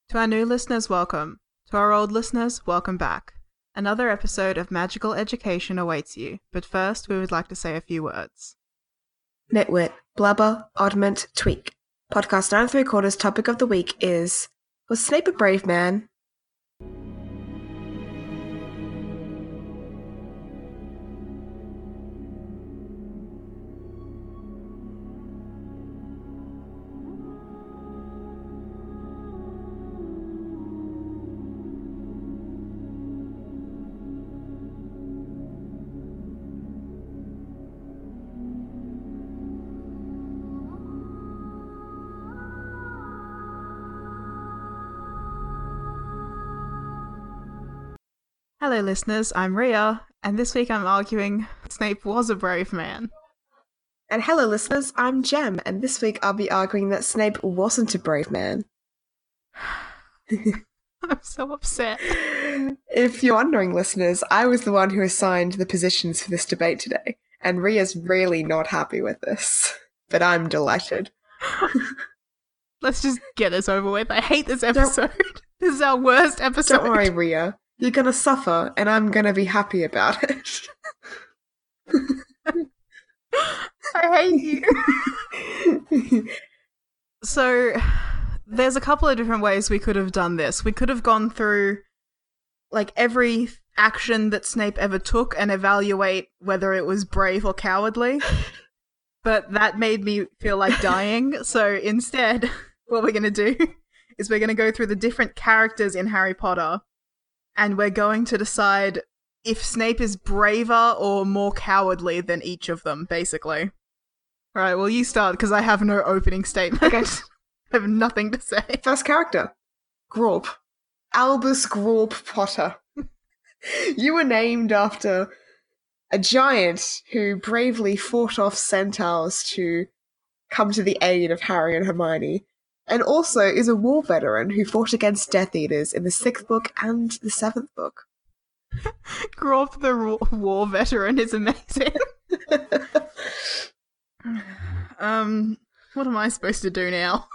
To our new listeners, welcome. To our old listeners, welcome back. Another episode of Magical Education awaits you, but first we would like to say a few words. Nitwit, blubber, oddment, tweak. Podcast 9 3/4 topic of the week is, was Snape a brave man? Hello listeners, I'm Ria, and this week I'm arguing Snape was a brave man. And hello listeners, I'm Jem, and this week I'll be arguing that Snape wasn't a brave man. I'm so upset. If you're wondering, listeners, I was the one who assigned the positions for this debate today, and Ria's really not happy with this. But I'm delighted. Let's just get this over with. I hate this episode. This is our worst episode. Don't worry, Ria. You're gonna suffer, and I'm gonna be happy about it. I hate you. So, there's a couple of different ways we could have done this. We could have gone through, like, every action that Snape ever took and evaluate whether it was brave or cowardly. But that made me feel like dying. So instead, what we're going to do is we're going to go through the different characters in Harry Potter, and we're going to decide if Snape is braver or more cowardly than each of them, basically. Alright, well, you start, because I have no opening statement. Okay. I have nothing to say. First character. Grawp. Albus Grawp Potter. You were named after a giant who bravely fought off centaurs to come to the aid of Harry and Hermione, and also is a war veteran who fought against Death Eaters in the 6th book and the 7th book. Grawp the war veteran is amazing. What am I supposed to do now?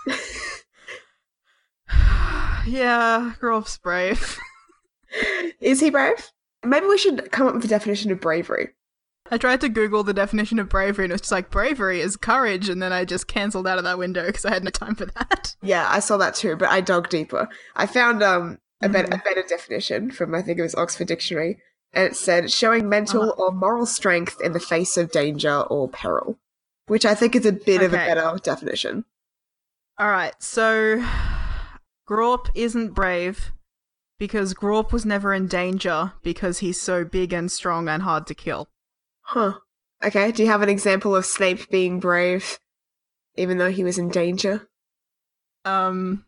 Yeah, Grawp's brave. Is he brave? Maybe we should come up with a definition of bravery. I tried to Google the definition of bravery and it was just like, bravery is courage, and then I just cancelled out of that window because I had no time for that. Yeah, I saw that too, but I dug deeper. I found a better definition from, I think it was Oxford Dictionary, and it said, showing mental or moral strength in the face of danger or peril, which I think is a bit of a better definition. Alright, so Grawp isn't brave because Grawp was never in danger because he's so big and strong and hard to kill. Huh. Okay, do you have an example of Snape being brave even though he was in danger? No.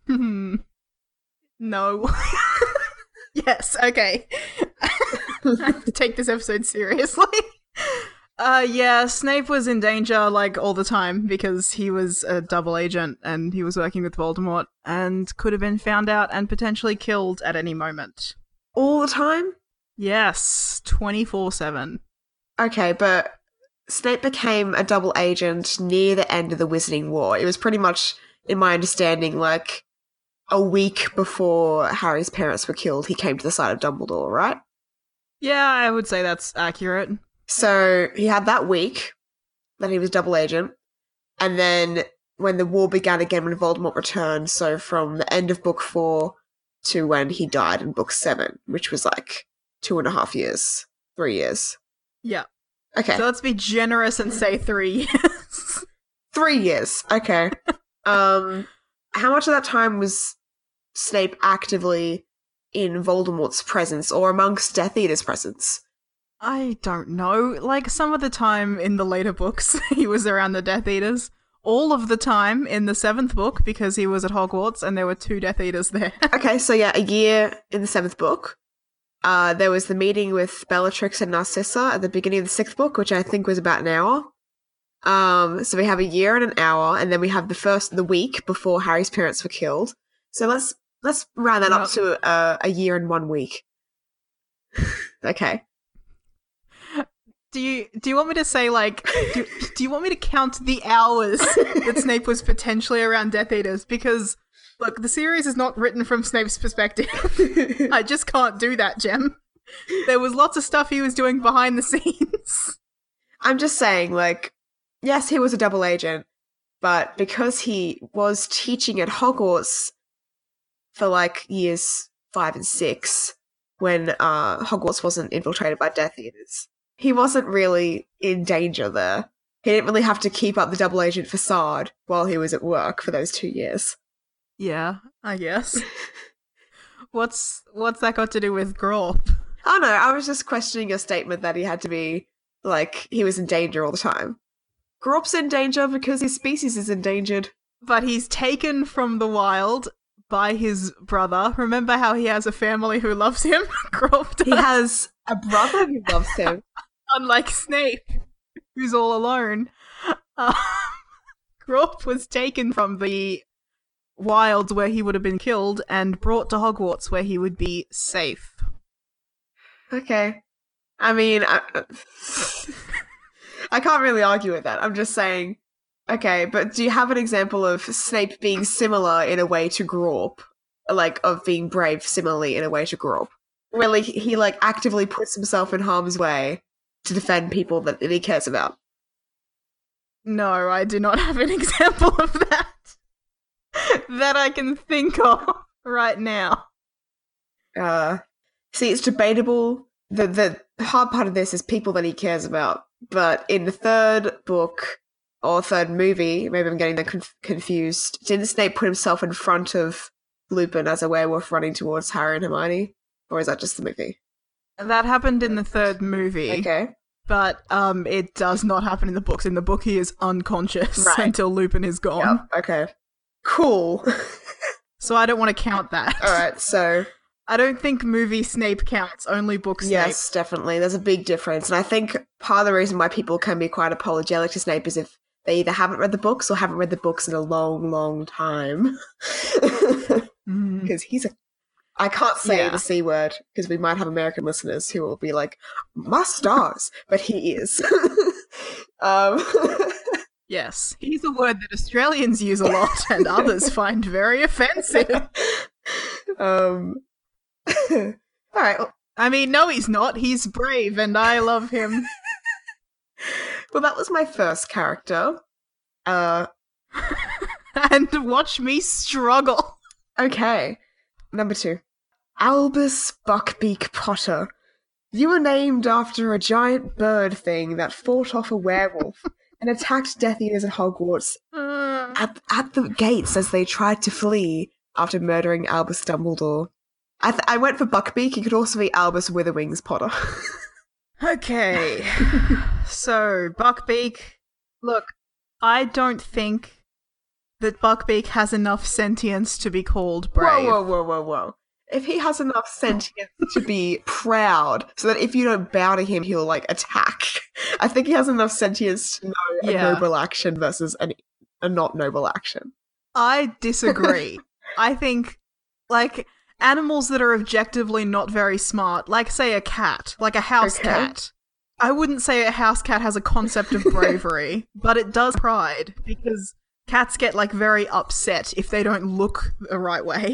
Yes, okay. I have to take this episode seriously. Yeah, Snape was in danger, like, all the time because he was a double agent and he was working with Voldemort and could have been found out and potentially killed at any moment. All the time? Yes, 24/7. Okay, but Snape became a double agent near the end of the Wizarding War. It was pretty much, in my understanding, like a week before Harry's parents were killed, he came to the side of Dumbledore, right? Yeah, I would say that's accurate. So he had that week that he was double agent, and then when the war began again, when Voldemort returned, so from the end of book 4 to when he died in book 7, which was like 2.5 years, 3 years. Yeah. Okay. So let's be generous and say 3 years. 3 years. Okay. How much of that time was Snape actively in Voldemort's presence or amongst Death Eater's presence? I don't know. Like, some of the time in the later books, he was around the Death Eaters. All of the time in the 7th book, because he was at Hogwarts and there were 2 Death Eaters there. Okay, so yeah, a year in the 7th book. There was the meeting with Bellatrix and Narcissa at the beginning of the 6th book, which I think was about an hour. So we have a year and an hour, and then we have the week before Harry's parents were killed. So let's round that up to a year and 1 week. Okay. Do you want me to say, like, do you want me to count the hours that Snape was potentially around Death Eaters? Because Look, the series is not written from Snape's perspective. I just can't do that, Jem. There was lots of stuff he was doing behind the scenes. I'm just saying, like, yes, he was a double agent, but because he was teaching at Hogwarts for, like, years 5 and 6, when Hogwarts wasn't infiltrated by Death Eaters, he wasn't really in danger there. He didn't really have to keep up the double agent facade while he was at work for those 2 years. Yeah, I guess. What's that got to do with Grawp? Oh no, I was just questioning your statement that he had to be, like, he was in danger all the time. Grawp's in danger because his species is endangered. But he's taken from the wild by his brother. Remember how he has a family who loves him? Grawp does. He has a brother who loves him. Unlike Snape, who's all alone. Grawp was taken from the wilds where he would have been killed and brought to Hogwarts where he would be safe. Okay. I mean, I can't really argue with that. I'm just saying, okay, but do you have an example of Snape being similar in a way to Grawp? Like, of being brave similarly in a way to Grawp? Where, like, he, like, actively puts himself in harm's way to defend people that he cares about. No, I do not have an example of that. That I can think of right now. See, it's debatable. The hard part of this is people that he cares about. But in the third book, or third movie, maybe I'm getting them confused, didn't Snape put himself in front of Lupin as a werewolf running towards Harry and Hermione? Or is that just the movie? That happened in the third movie. Okay. But it does not happen in the books. In the book, he is unconscious until Lupin is gone. Yep. Okay. Cool. So I don't want to count that. Alright, so... I don't think movie Snape counts, only book Snape. Yes, definitely. There's a big difference. And I think part of the reason why people can be quite apologetic to Snape is if they either haven't read the books or haven't read the books in a long, long time. Because he's a... I can't say the C word, because we might have American listeners who will be like, my stars, but he is. Yes, he's a word that Australians use a lot and others find very offensive. Alright, well, I mean, no he's not. He's brave and I love him. well, that was my first character. And watch me struggle. Okay, number 2. Albus Buckbeak Potter. You were named after a giant bird thing that fought off a werewolf and attacked Death Eaters at Hogwarts at the gates as they tried to flee after murdering Albus Dumbledore. I went for Buckbeak. It could also be Albus Witherwings Potter. Okay. So, Buckbeak. Look, I don't think that Buckbeak has enough sentience to be called brave. Whoa. If he has enough sentience to be proud, so that if you don't bow to him, he'll, like, attack. I think he has enough sentience to know a noble action versus a not noble action. I disagree. I think, like, animals that are objectively not very smart, like, say, a cat, like a house cat. I wouldn't say a house cat has a concept of bravery, but it does pride, because cats get, like, very upset if they don't look the right way.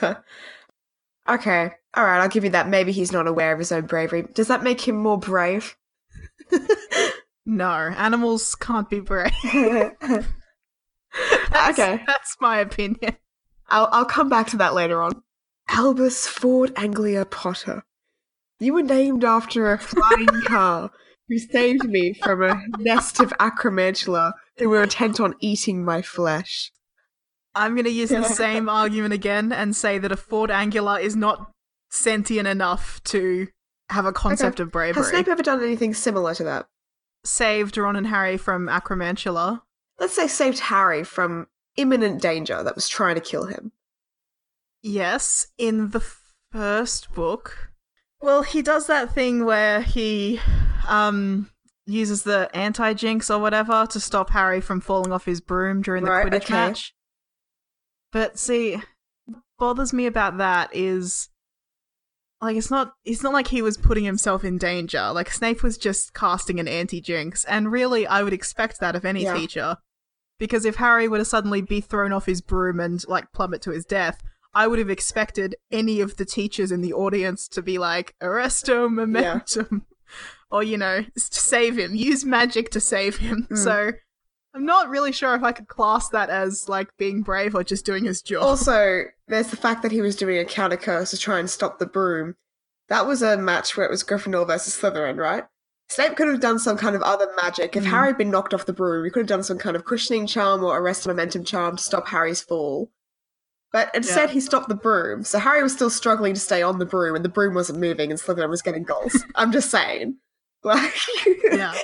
Okay, alright, I'll give you that. Maybe he's not aware of his own bravery. Does that make him more brave? No, animals can't be brave. Okay. That's my opinion. I'll come back to that later on. Albus Ford Anglia Potter. You were named after a flying car who saved me from a nest of acromantula who were intent on eating my flesh. I'm going to use the same argument again and say that a Ford Angula is not sentient enough to have a concept of bravery. Has Snape ever done anything similar to that? Saved Ron and Harry from acromantula. Let's say saved Harry from imminent danger that was trying to kill him. Yes, in the first book. Well, he does that thing where he uses the anti-jinx or whatever to stop Harry from falling off his broom during the Quidditch match. But see, what bothers me about that is, like, it's not like he was putting himself in danger. Like, Snape was just casting an anti-jinx, and really, I would expect that of any teacher. Because if Harry were to suddenly be thrown off his broom and, like, plummet to his death, I would have expected any of the teachers in the audience to be like, arresto momentum. Or, you know, save him. Use magic to save him. So I'm not really sure if I could class that as, like, being brave or just doing his job. Also, there's the fact that he was doing a counter curse to try and stop the broom. That was a match where it was Gryffindor versus Slytherin, right? Snape could have done some kind of other magic. If Harry had been knocked off the broom, he could have done some kind of cushioning charm or arrest momentum charm to stop Harry's fall. But instead, he stopped the broom. So Harry was still struggling to stay on the broom, and the broom wasn't moving, and Slytherin was getting goals. I'm just saying. Like, yeah.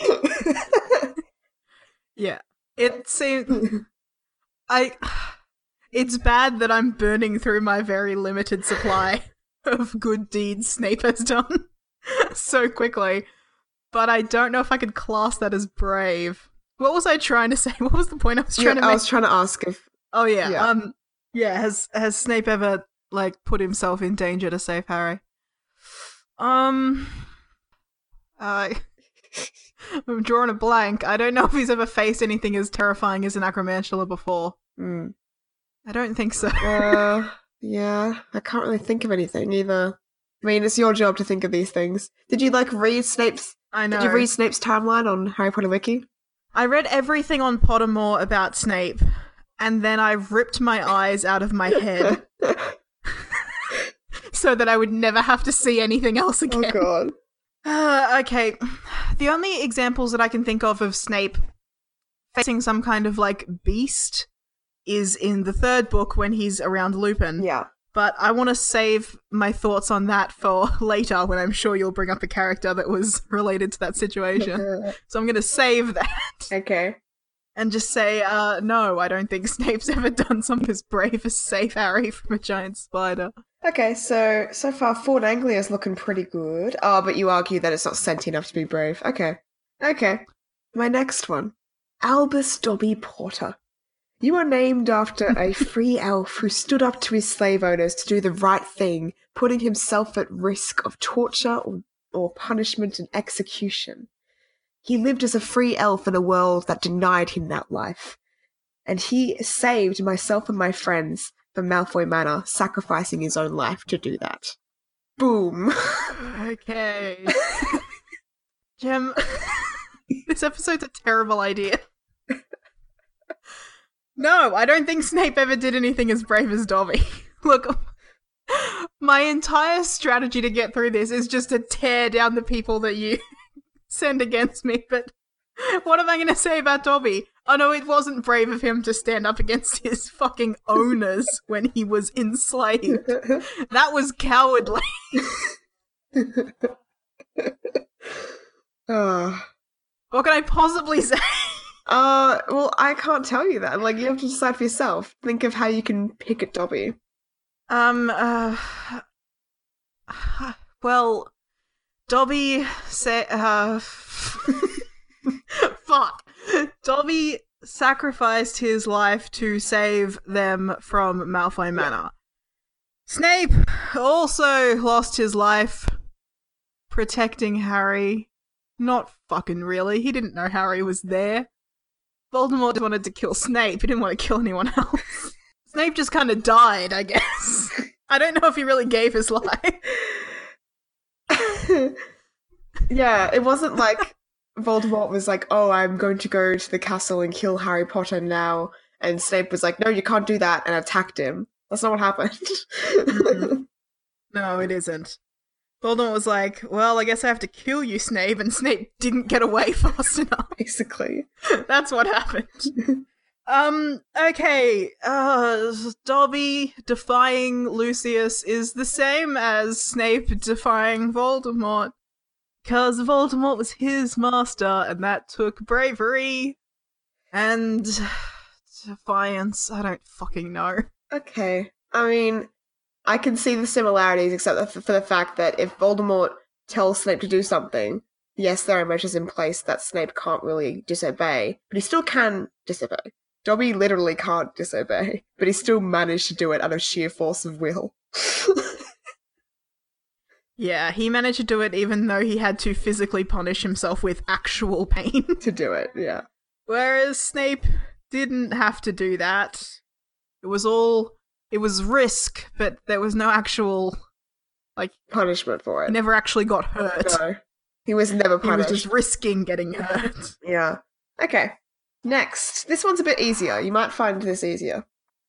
Yeah. It seems... It's bad that I'm burning through my very limited supply of good deeds Snape has done so quickly. But I don't know if I could class that as brave. What was I trying to say? What was the point I was trying to make? I was trying to ask if... Oh, yeah. Has Snape ever, like, put himself in danger to save Harry? I'm drawing a blank. I don't know if he's ever faced anything as terrifying as an Acromantula before. I don't think so. Yeah, I can't really think of anything either. I mean, it's your job to think of these things. Did you, like, read Snape's... I know. Did you read Snape's timeline on Harry Potter Wiki? I read everything on Pottermore about Snape, and then I ripped my eyes out of my head so that I would never have to see anything else again. Oh, God. Okay. The only examples that I can think of Snape facing some kind of, like, beast is in the third book when he's around Lupin. Yeah. But I want to save my thoughts on that for later when I'm sure you'll bring up a character that was related to that situation. So I'm going to save that. Okay. And just say, no, I don't think Snape's ever done something as brave as save Harry from a giant spider. Okay, so far Ford Anglia's looking pretty good. Oh, but you argue that it's not sentient enough to be brave. Okay. My next one. Albus Dobby Porter. You are named after a free elf who stood up to his slave owners to do the right thing, putting himself at risk of torture or punishment and execution. He lived as a free elf in a world that denied him that life. And he saved myself and my friends from Malfoy Manor, sacrificing his own life to do that. Boom. Okay. Jem, this episode's a terrible idea. No, I don't think Snape ever did anything as brave as Dobby. Look, my entire strategy to get through this is just to tear down the people that you send against me, but what am I going to say about Dobby? Oh no, it wasn't brave of him to stand up against his fucking owners when he was enslaved. That was cowardly. What can I possibly say? Well, I can't tell you that. Like, you have to decide for yourself. Think of how you can pick at Dobby. Well, Dobby fuck. Dobby sacrificed his life to save them from Malfoy Manor. Snape also lost his life protecting Harry. Not fucking really. He didn't know Harry was there. Voldemort just wanted to kill Snape. He didn't want to kill anyone else. Snape just kind of died, I guess. I don't know if he really gave his life. Yeah, it wasn't like Voldemort was like, oh, I'm going to go to the castle and kill Harry Potter now. And Snape was like, no, you can't do that, and attacked him. That's not what happened. No, it isn't. Voldemort was like, well, I guess I have to kill you, Snape, and Snape didn't get away fast enough. Basically. That's what happened. Okay, Dobby defying Lucius is the same as Snape defying Voldemort. Because Voldemort was his master, and that took bravery and defiance. I don't fucking know. Okay. I mean, I can see the similarities, except for the fact that if Voldemort tells Snape to do something, yes, there are measures in place that Snape can't really disobey, but he still can disobey. Dobby literally can't disobey, but he still managed to do it out of sheer force of will. Yeah, he managed to do it even though he had to physically punish himself with actual pain. To do it, yeah. Whereas Snape didn't have to do that. It was risk, but there was no actual, punishment for he it. never actually got hurt. No. He was never He was punished. just risking getting hurt. Yeah. Okay. Next. This one's a bit easier. You might find this easier.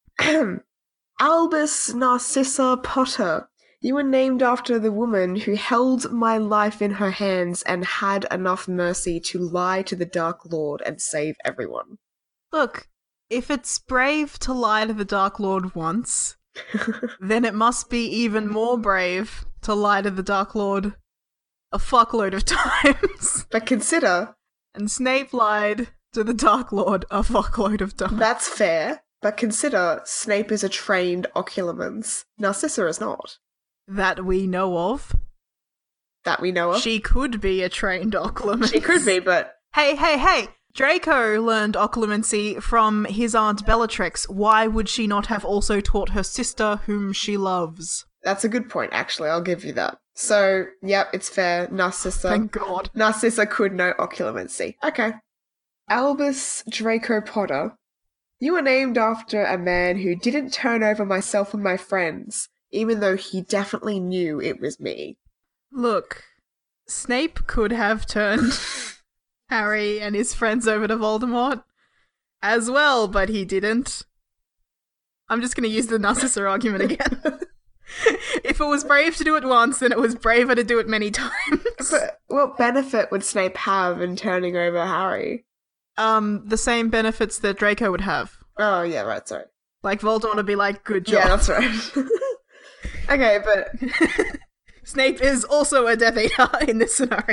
Albus Narcissa Potter. You were named after the woman who held my life in her hands and had enough mercy to lie to the Dark Lord and save everyone. Look, if it's brave to lie to the Dark Lord once, then it must be even more brave to lie to the Dark Lord a fuckload of times. But consider... And Snape lied to the Dark Lord a fuckload of times. That's fair, but consider Snape is a trained occlumens. Narcissa is not. That we know of. That we know of. She could be a trained occlumency. She could be, but... Hey! Draco learned occlumency from his aunt Bellatrix. Why would she not have also taught her sister, whom she loves? That's a good point, actually. I'll give you that. So, yep, it's fair. Narcissa. Thank God. Narcissa could know occlumency. Okay. Albus Draco Potter. You were named after a man who didn't turn over myself and my friends, even though he definitely knew it was me. Look, Snape could have turned Harry and his friends over to Voldemort as well, but he didn't. I'm just going to use the Narcissa argument again. If it was brave to do it once, then it was braver to do it many times. But what benefit would Snape have in turning over Harry? The same benefits that Draco would have. Oh, yeah, right, sorry. Like, Voldemort would be like, good job. Yeah, that's right. Okay, but... Snape is also a Death Eater in this scenario.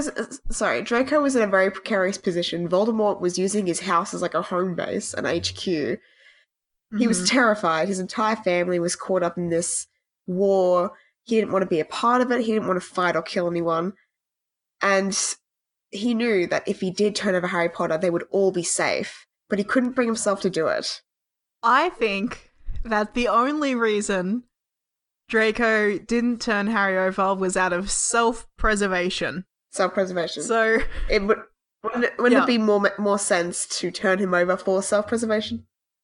Draco was in a very precarious position. Voldemort was using his house as like a home base, an HQ. He was terrified. His entire family was caught up in this war. He didn't want to be a part of it. He didn't want to fight or kill anyone. And he knew that if he did turn over Harry Potter, they would all be safe. But he couldn't bring himself to do it. I think that the only reason Draco didn't turn Harry over was out of self-preservation. Self-preservation. So... Wouldn't it be more sense to turn him over for self-preservation?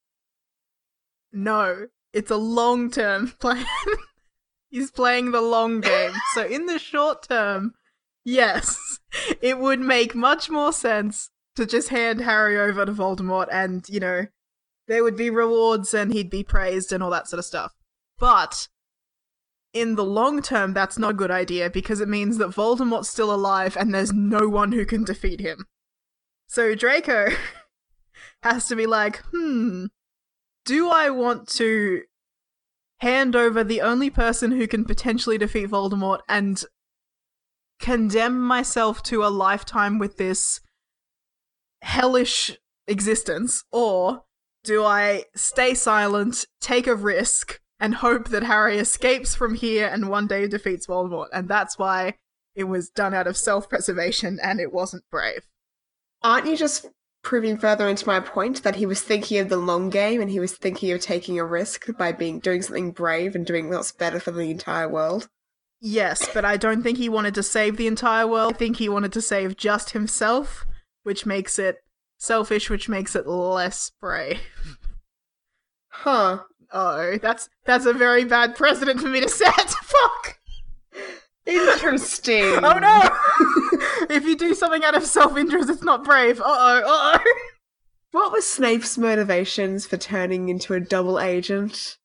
No, it's a long-term plan. He's playing the long game. So in the short term, yes, it would make much more sense to just hand Harry over to Voldemort and, you know, there would be rewards and he'd be praised and all that sort of stuff. But in the long term, that's not a good idea because it means that Voldemort's still alive and there's no one who can defeat him. So Draco has to be like, do I want to hand over the only person who can potentially defeat Voldemort and condemn myself to a lifetime with this hellish existence? Or do I stay silent, take a risk, and hope that Harry escapes from here and one day defeats Voldemort? And that's why it was done out of self-preservation and it wasn't brave. Aren't you just proving further into my point that he was thinking of the long game and he was thinking of taking a risk by doing something brave and doing what's better for the entire world? Yes, but I don't think he wanted to save the entire world. I think he wanted to save just himself, which makes it selfish, which makes it less brave. Huh. Oh, that's a very bad precedent for me to set. Fuck! Interesting. Oh no! If you do something out of self-interest, it's not brave. Uh-oh. What was Snape's motivations for turning into a double agent?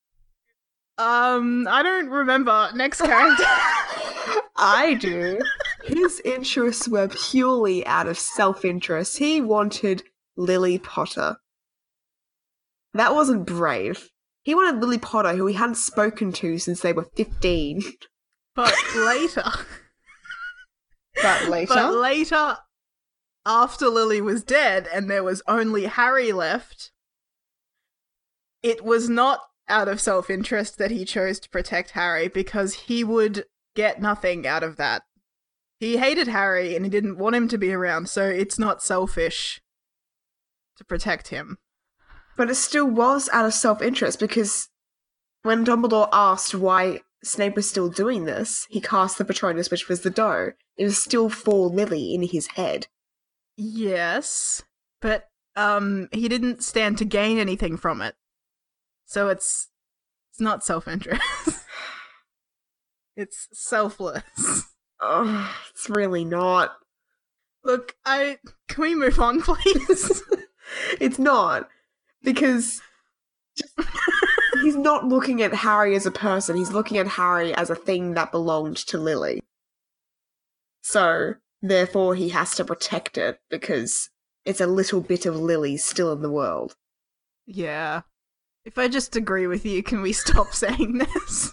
I don't remember. Next character. I do. His interests were purely out of self-interest. He wanted Lily Potter. That wasn't brave. He wanted Lily Potter, who he hadn't spoken to since they were 15. But later. But later, after Lily was dead and there was only Harry left, it was not out of self-interest that he chose to protect Harry because he would get nothing out of that. He hated Harry and he didn't want him to be around, so it's not selfish to protect him. But it still was out of self-interest because when Dumbledore asked why Snape was still doing this, he cast the Patronus, which was the doe. It was still for Lily in his head. Yes, but he didn't stand to gain anything from it. So it's not self-interest. It's selfless. Oh, it's really not. Look, can we move on, please? It's not. Because he's not looking at Harry as a person. He's looking at Harry as a thing that belonged to Lily. So, therefore, he has to protect it because it's a little bit of Lily still in the world. Yeah. If I just agree with you, can we stop saying this?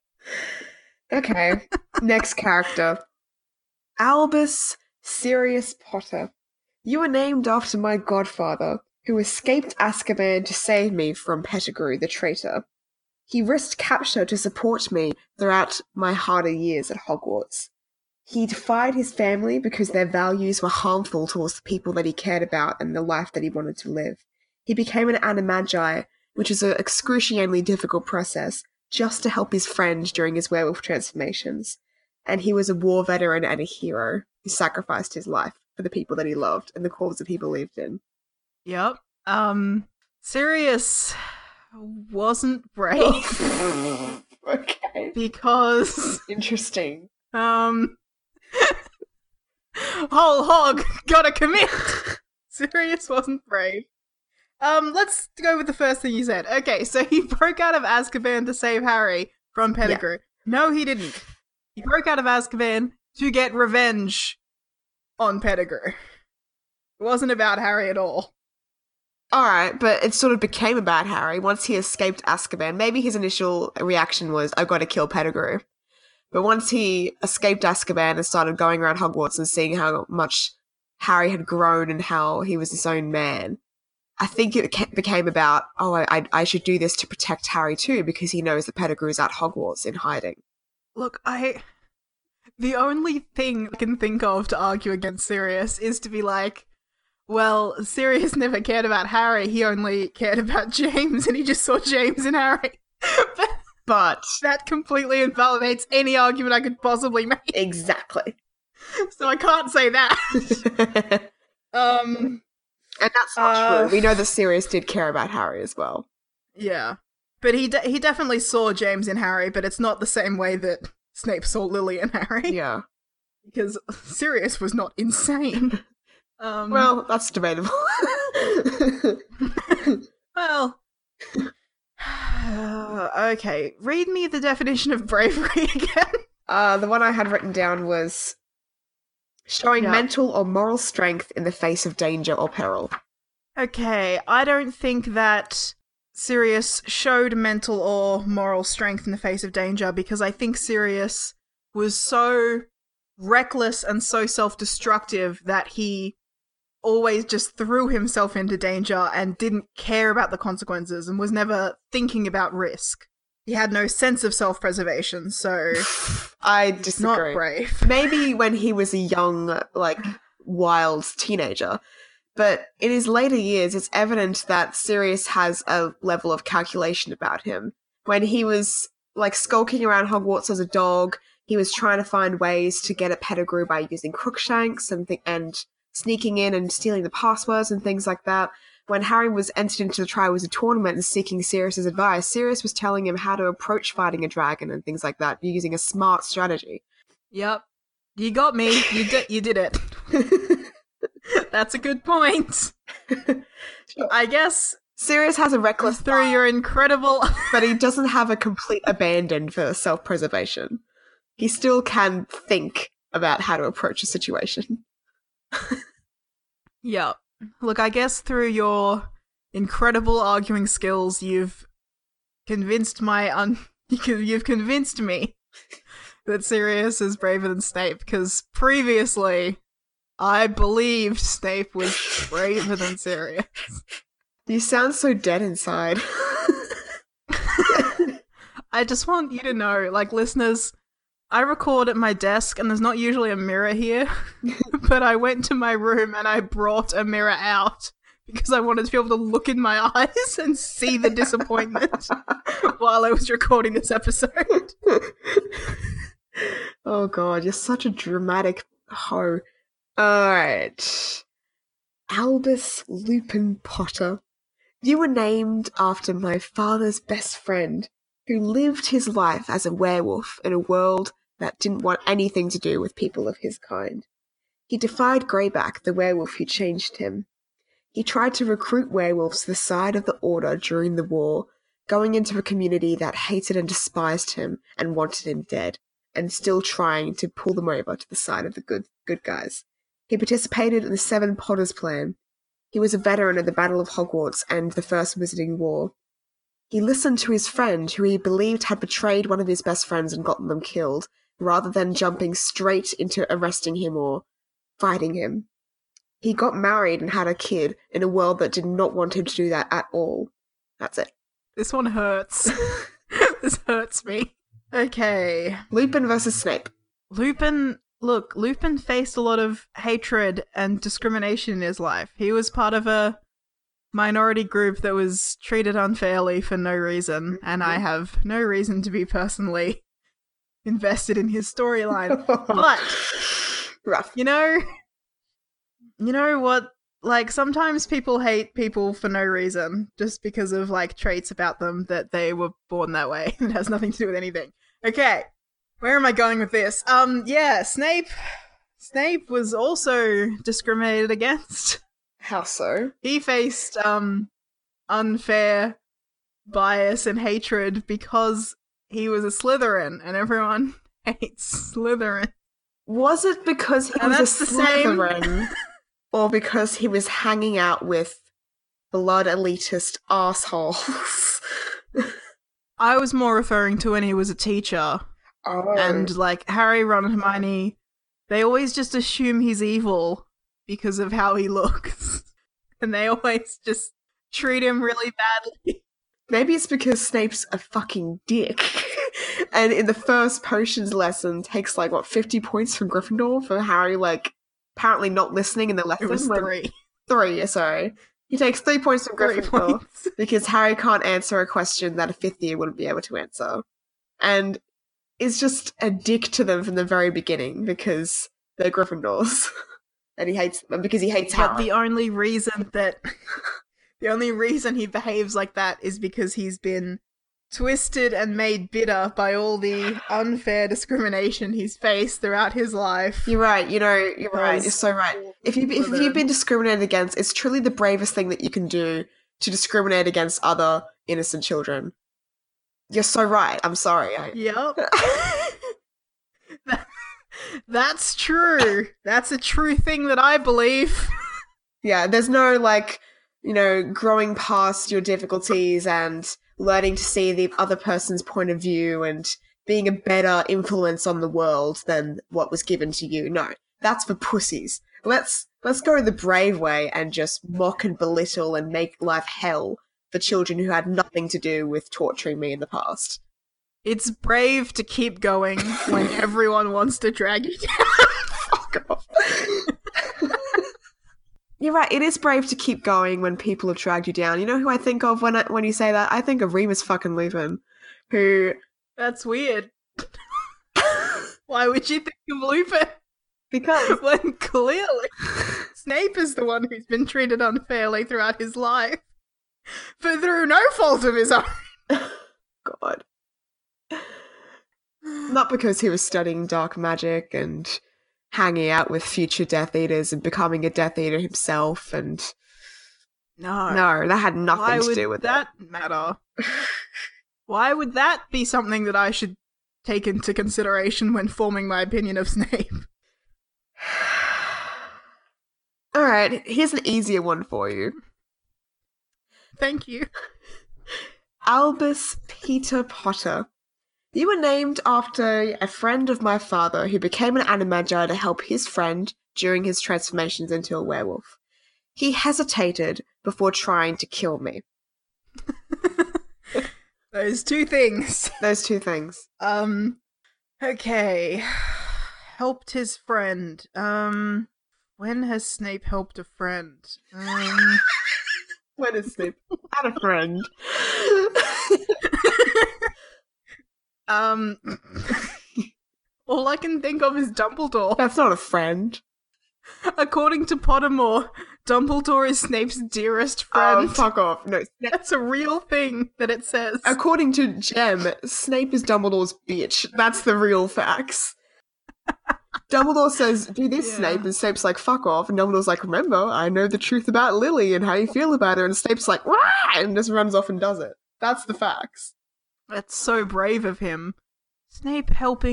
Okay. Next character. Albus Sirius Potter. You were named after my godfather, who escaped Azkaban to save me from Pettigrew the traitor. He risked capture to support me throughout my harder years at Hogwarts. He defied his family because their values were harmful towards the people that he cared about and the life that he wanted to live. He became an animagi, which is an excruciatingly difficult process, just to help his friend during his werewolf transformations. And he was a war veteran and a hero who sacrificed his life for the people that he loved and the cause that he believed in. Yep. Sirius wasn't brave. Okay. Because Interesting. whole hog gotta commit. Sirius wasn't brave. Let's go with the first thing you said. Okay, so he broke out of Azkaban to save Harry from Pettigrew. Yeah. No, he didn't. He broke out of Azkaban to get revenge on Pettigrew. It wasn't about Harry at all. Alright, but it sort of became about Harry once he escaped Azkaban. Maybe his initial reaction was, I've got to kill Pettigrew. But once he escaped Azkaban and started going around Hogwarts and seeing how much Harry had grown and how he was his own man, I think it became about, I should do this to protect Harry too, because he knows that Pettigrew's at Hogwarts in hiding. Look, the only thing I can think of to argue against Sirius is to be like, well, Sirius never cared about Harry, he only cared about James, and he just saw James and Harry. But that completely invalidates any argument I could possibly make. Exactly. So I can't say that. And that's not true. We know that Sirius did care about Harry as well. Yeah. But he definitely saw James and Harry, but it's not the same way that Snape saw Lily and Harry. Yeah. Because Sirius was not insane. Well, that's debatable. Well... okay, read me the definition of bravery again. The one I had written down was showing mental or moral strength in the face of danger or peril. Okay, I don't think that Sirius showed mental or moral strength in the face of danger because I think Sirius was so reckless and so self-destructive that he always just threw himself into danger and didn't care about the consequences and was never thinking about risk. He had no sense of self-preservation, so I disagree. Not brave. Maybe when he was a young, wild teenager. But in his later years, it's evident that Sirius has a level of calculation about him. When he was, skulking around Hogwarts as a dog, he was trying to find ways to get at Pettigrew by using Crookshanks and sneaking in and stealing the passwords and things like that. When Harry was entered into the Triwizard Tournament and seeking Sirius's advice, Sirius was telling him how to approach fighting a dragon and things like that, using a smart strategy. Yep. You got me. You did it. That's a good point. I guess Sirius has a reckless through your incredible... but he doesn't have a complete abandon for self-preservation. He still can think about how to approach a situation. Yeah. Look, I guess through your incredible arguing skills, you've convinced you've convinced me that Sirius is braver than Snape, because previously I believed Snape was braver than Sirius. You sound so dead inside. I just want you to know, listeners, I record at my desk and there's not usually a mirror here, but I went to my room and I brought a mirror out because I wanted to be able to look in my eyes and see the disappointment while I was recording this episode. Oh god, you're such a dramatic hoe. Alright. Albus Lupin Potter, you were named after my father's best friend, who lived his life as a werewolf in a world that didn't want anything to do with people of his kind. He defied Greyback, the werewolf who changed him. He tried to recruit werewolves to the side of the Order during the war, going into a community that hated and despised him and wanted him dead, and still trying to pull them over to the side of the good guys. He participated in the Seven Potters Plan. He was a veteran of the Battle of Hogwarts and the First Wizarding War. He listened to his friend, who he believed had betrayed one of his best friends and gotten them killed, rather than jumping straight into arresting him or fighting him. He got married and had a kid in a world that did not want him to do that at all. That's it. This one hurts. This hurts me. Okay. Lupin versus Snape. Lupin faced a lot of hatred and discrimination in his life. He was part of a minority group that was treated unfairly for no reason, and I have no reason to be personally invested in his storyline. But, rough. You know what? Like, sometimes people hate people for no reason, just because of, like, traits about them that they were born that way. It has nothing to do with anything. Okay, where am I going with this? Yeah, Snape was also discriminated against. How so? He faced, unfair bias and hatred because he was a Slytherin, and everyone hates Slytherin. Was it because he was a Slytherin? Or because he was hanging out with blood elitist assholes? I was more referring to when he was a teacher. Oh. And, like, Harry, Ron, and Hermione, they always just assume he's evil because of how he looks. And they always just treat him really badly. Maybe it's because Snape's a fucking dick. And in the first potions lesson takes, 50 points from Gryffindor for Harry, apparently not listening in the lesson. It was 3. 3, sorry. He takes 3 points from Gryffindor because Harry can't answer a question that a 5th year wouldn't be able to answer. And is just a dick to them from the very beginning because they're Gryffindors. And he hates them because he hates Harry. But the only reason he behaves like that is because he's been twisted and made bitter by all the unfair discrimination he's faced throughout his life. You're right, you're right, you're so right. If you've been discriminated against, it's truly the bravest thing that you can do to discriminate against other innocent children. You're so right, I'm sorry. Yep. That's true. That's a true thing that I believe. Yeah, there's no, growing past your difficulties and learning to see the other person's point of view and being a better influence on the world than what was given to you. No, that's for pussies. Let's go the brave way and just mock and belittle and make life hell for children who had nothing to do with torturing me in the past. It's brave to keep going when everyone wants to drag you down. Fuck off. You're right, it is brave to keep going when people have dragged you down. You know who I think of when you say that? I think of Remus fucking Lupin, who... That's weird. Why would you think of Lupin? Because... When clearly Snape is the one who's been treated unfairly throughout his life. But through no fault of his own. God. Not because he was studying dark magic and hanging out with future Death Eaters and becoming a Death Eater himself, and no, that had nothing to do with that. Why would that matter? Why would that be something that I should take into consideration when forming my opinion of Snape? Alright, here's an easier one for you. Thank you. Albus Peter Potter. You were named after a friend of my father who became an animagus to help his friend during his transformations into a werewolf. He hesitated before trying to kill me. Those two things. Okay. Helped his friend. When has Snape helped a friend? When has Snape had a friend? All I can think of is Dumbledore. That's not a friend. According to Pottermore, Dumbledore is Snape's dearest Oh, friend. fuck off. No, That's a real thing that it says. according to Jem, Snape is Dumbledore's bitch. That's the real facts. Dumbledore says, do this, Yeah. Snape, and Snape's like, fuck off. And Dumbledore's like, remember, I know the truth about Lily and how you feel about her. And Snape's like, Wah! And just runs off and does it. That's the facts. That's so brave of him. Snape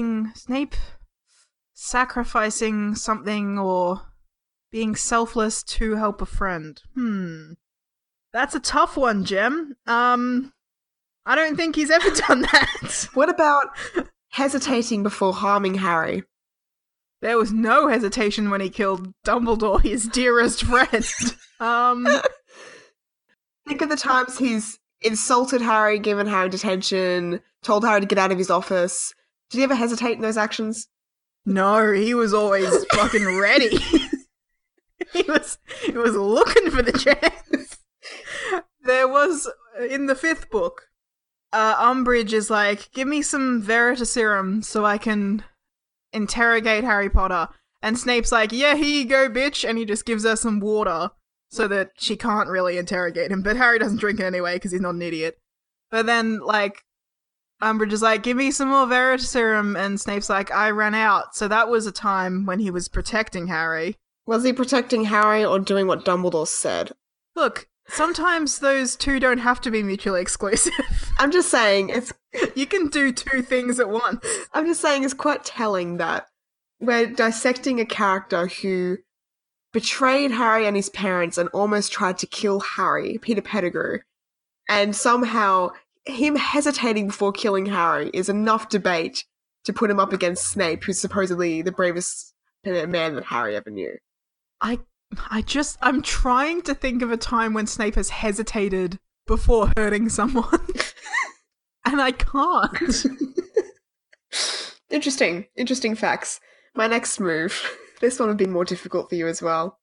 sacrificing something or being selfless to help a friend. That's a tough one, Jem. I don't think he's ever done that. What about hesitating before harming Harry? There was no hesitation when he killed Dumbledore, his dearest friend. Think of the times he's insulted Harry, given Harry detention, told Harry to get out of his office. Did he ever hesitate in those actions? No, he was always fucking ready. he was looking for the chance. There was, in the 5th book, Umbridge is like, give me some Veritaserum so I can interrogate Harry Potter. And Snape's like, yeah, here you go, bitch. And he just gives her some water so that she can't really interrogate him. But Harry doesn't drink it anyway because he's not an idiot. But then, like, Umbridge is like, give me some more Veritaserum. And Snape's like, I ran out. So that was a time when he was protecting Harry. Was he protecting Harry or doing what Dumbledore said? Look, sometimes those two don't have to be mutually exclusive. I'm just saying, You can do two things at once. I'm just saying it's quite telling that we're dissecting a character who betrayed Harry and his parents and almost tried to kill Harry, Peter Pettigrew, and somehow him hesitating before killing Harry is enough debate to put him up against Snape, who's supposedly the bravest man that Harry ever knew. I'm trying to think of a time when Snape has hesitated before hurting someone. And I can't. Interesting facts. My next move. This one would be more difficult for you as well.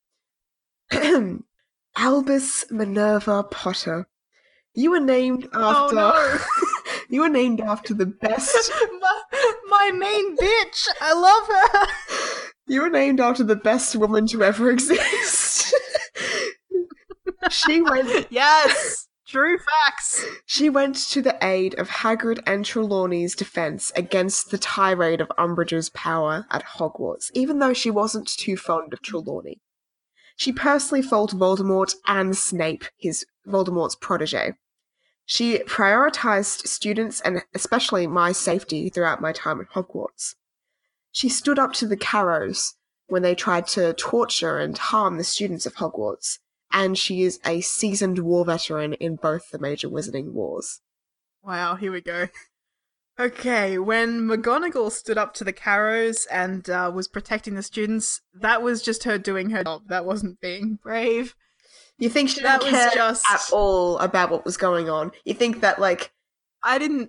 Albus Minerva Potter. You were named after... Oh, You were named after the best... my main bitch! I love her! You were named after the best woman to ever exist. She went... Yes! True facts! She went to the aid of Hagrid and Trelawney's defense against the tirade of Umbridge's power at Hogwarts, even though she wasn't too fond of Trelawney. She personally fought Voldemort and Snape, Voldemort's protege. She prioritized students and especially my safety throughout my time at Hogwarts. She stood up to the Carrows when they tried to torture and harm the students of Hogwarts, and she is a seasoned war veteran in both the major wizarding wars. Wow, here we go. Okay, when McGonagall stood up to the Carrows and was protecting the students, that was just her doing her job. That wasn't being brave. You think she That didn't was care just- at all about what was going on? You think that, like... I didn't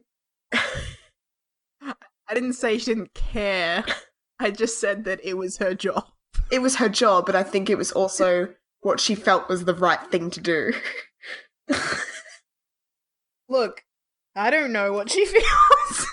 say she didn't care. I just said that it was her job. It was her job, but I think it was also what she felt was the right thing to do. Look, I don't know what she feels.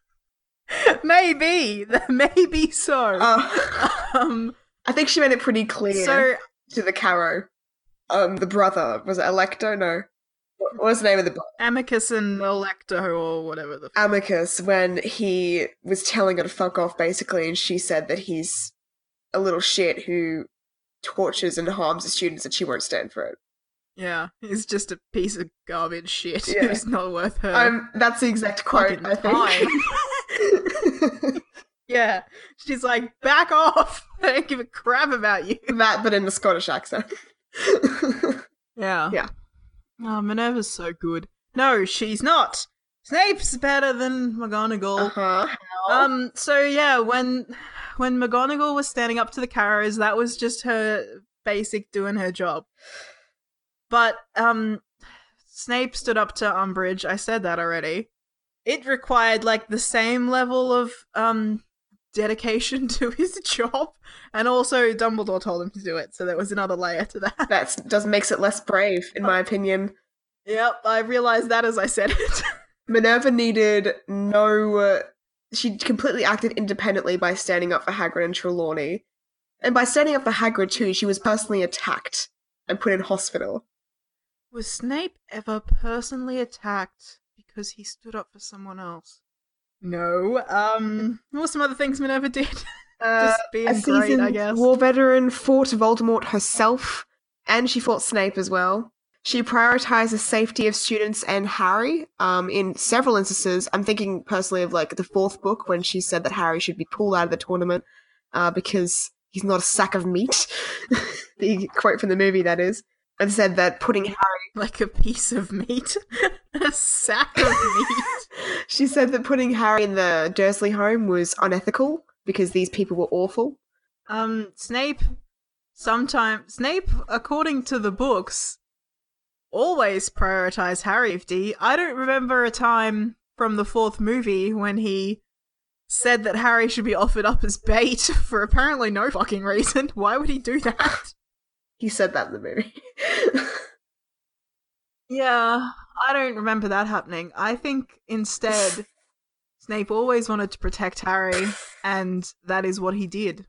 Maybe so. I think she made it pretty clear So to the Carrow. The brother, was it Electo? No. What was the name of the brother? Amicus and Electo or whatever the Amicus, when he was telling her to fuck off, basically, and she said that he's a little shit who tortures and harms the students and she won't stand for it. Yeah, he's just a piece of garbage shit. Yeah. It's not worth her. That's the exact quote, fucking I think. Yeah, she's like, back off. I don't give a crap about you. That, but in the Scottish accent. Yeah. Yeah. Oh, Minerva's so good. No, she's not. Snape's better than McGonagall. Uh-huh. So yeah, when McGonagall was standing up to the Carrows, that was just her basic doing her job. But Snape stood up to Umbridge. I said that already. It required like the same level of dedication to his job, and also Dumbledore told him to do it, so there was another layer to that. That makes it less brave, in my opinion. Yep, I realized that as I said it. Minerva needed no... she completely acted independently by standing up for Hagrid and Trelawney. And by standing up for Hagrid too, she was personally attacked and put in hospital. Was Snape ever personally attacked because he stood up for someone else? No. What were some other things Minerva did? Just being a great, seasoned I guess. war veteran fought Voldemort herself, and she fought Snape as well. She prioritized the safety of students and Harry. In several instances, I'm thinking personally of like the fourth book when she said that Harry should be pulled out of the tournament because he's not a sack of meat. The quote from the movie, that is. And said that putting Harry... Like a piece of meat? A sack of meat? She said that putting Harry in the Dursley home was unethical because these people were awful. Snape, according to the books, always prioritized Harry. I don't remember a time from the fourth movie when he said that Harry should be offered up as bait for apparently no fucking reason. Why would he do that? He said that in the movie. Yeah, I don't remember that happening. I think instead, Snape always wanted to protect Harry, and that is what he did.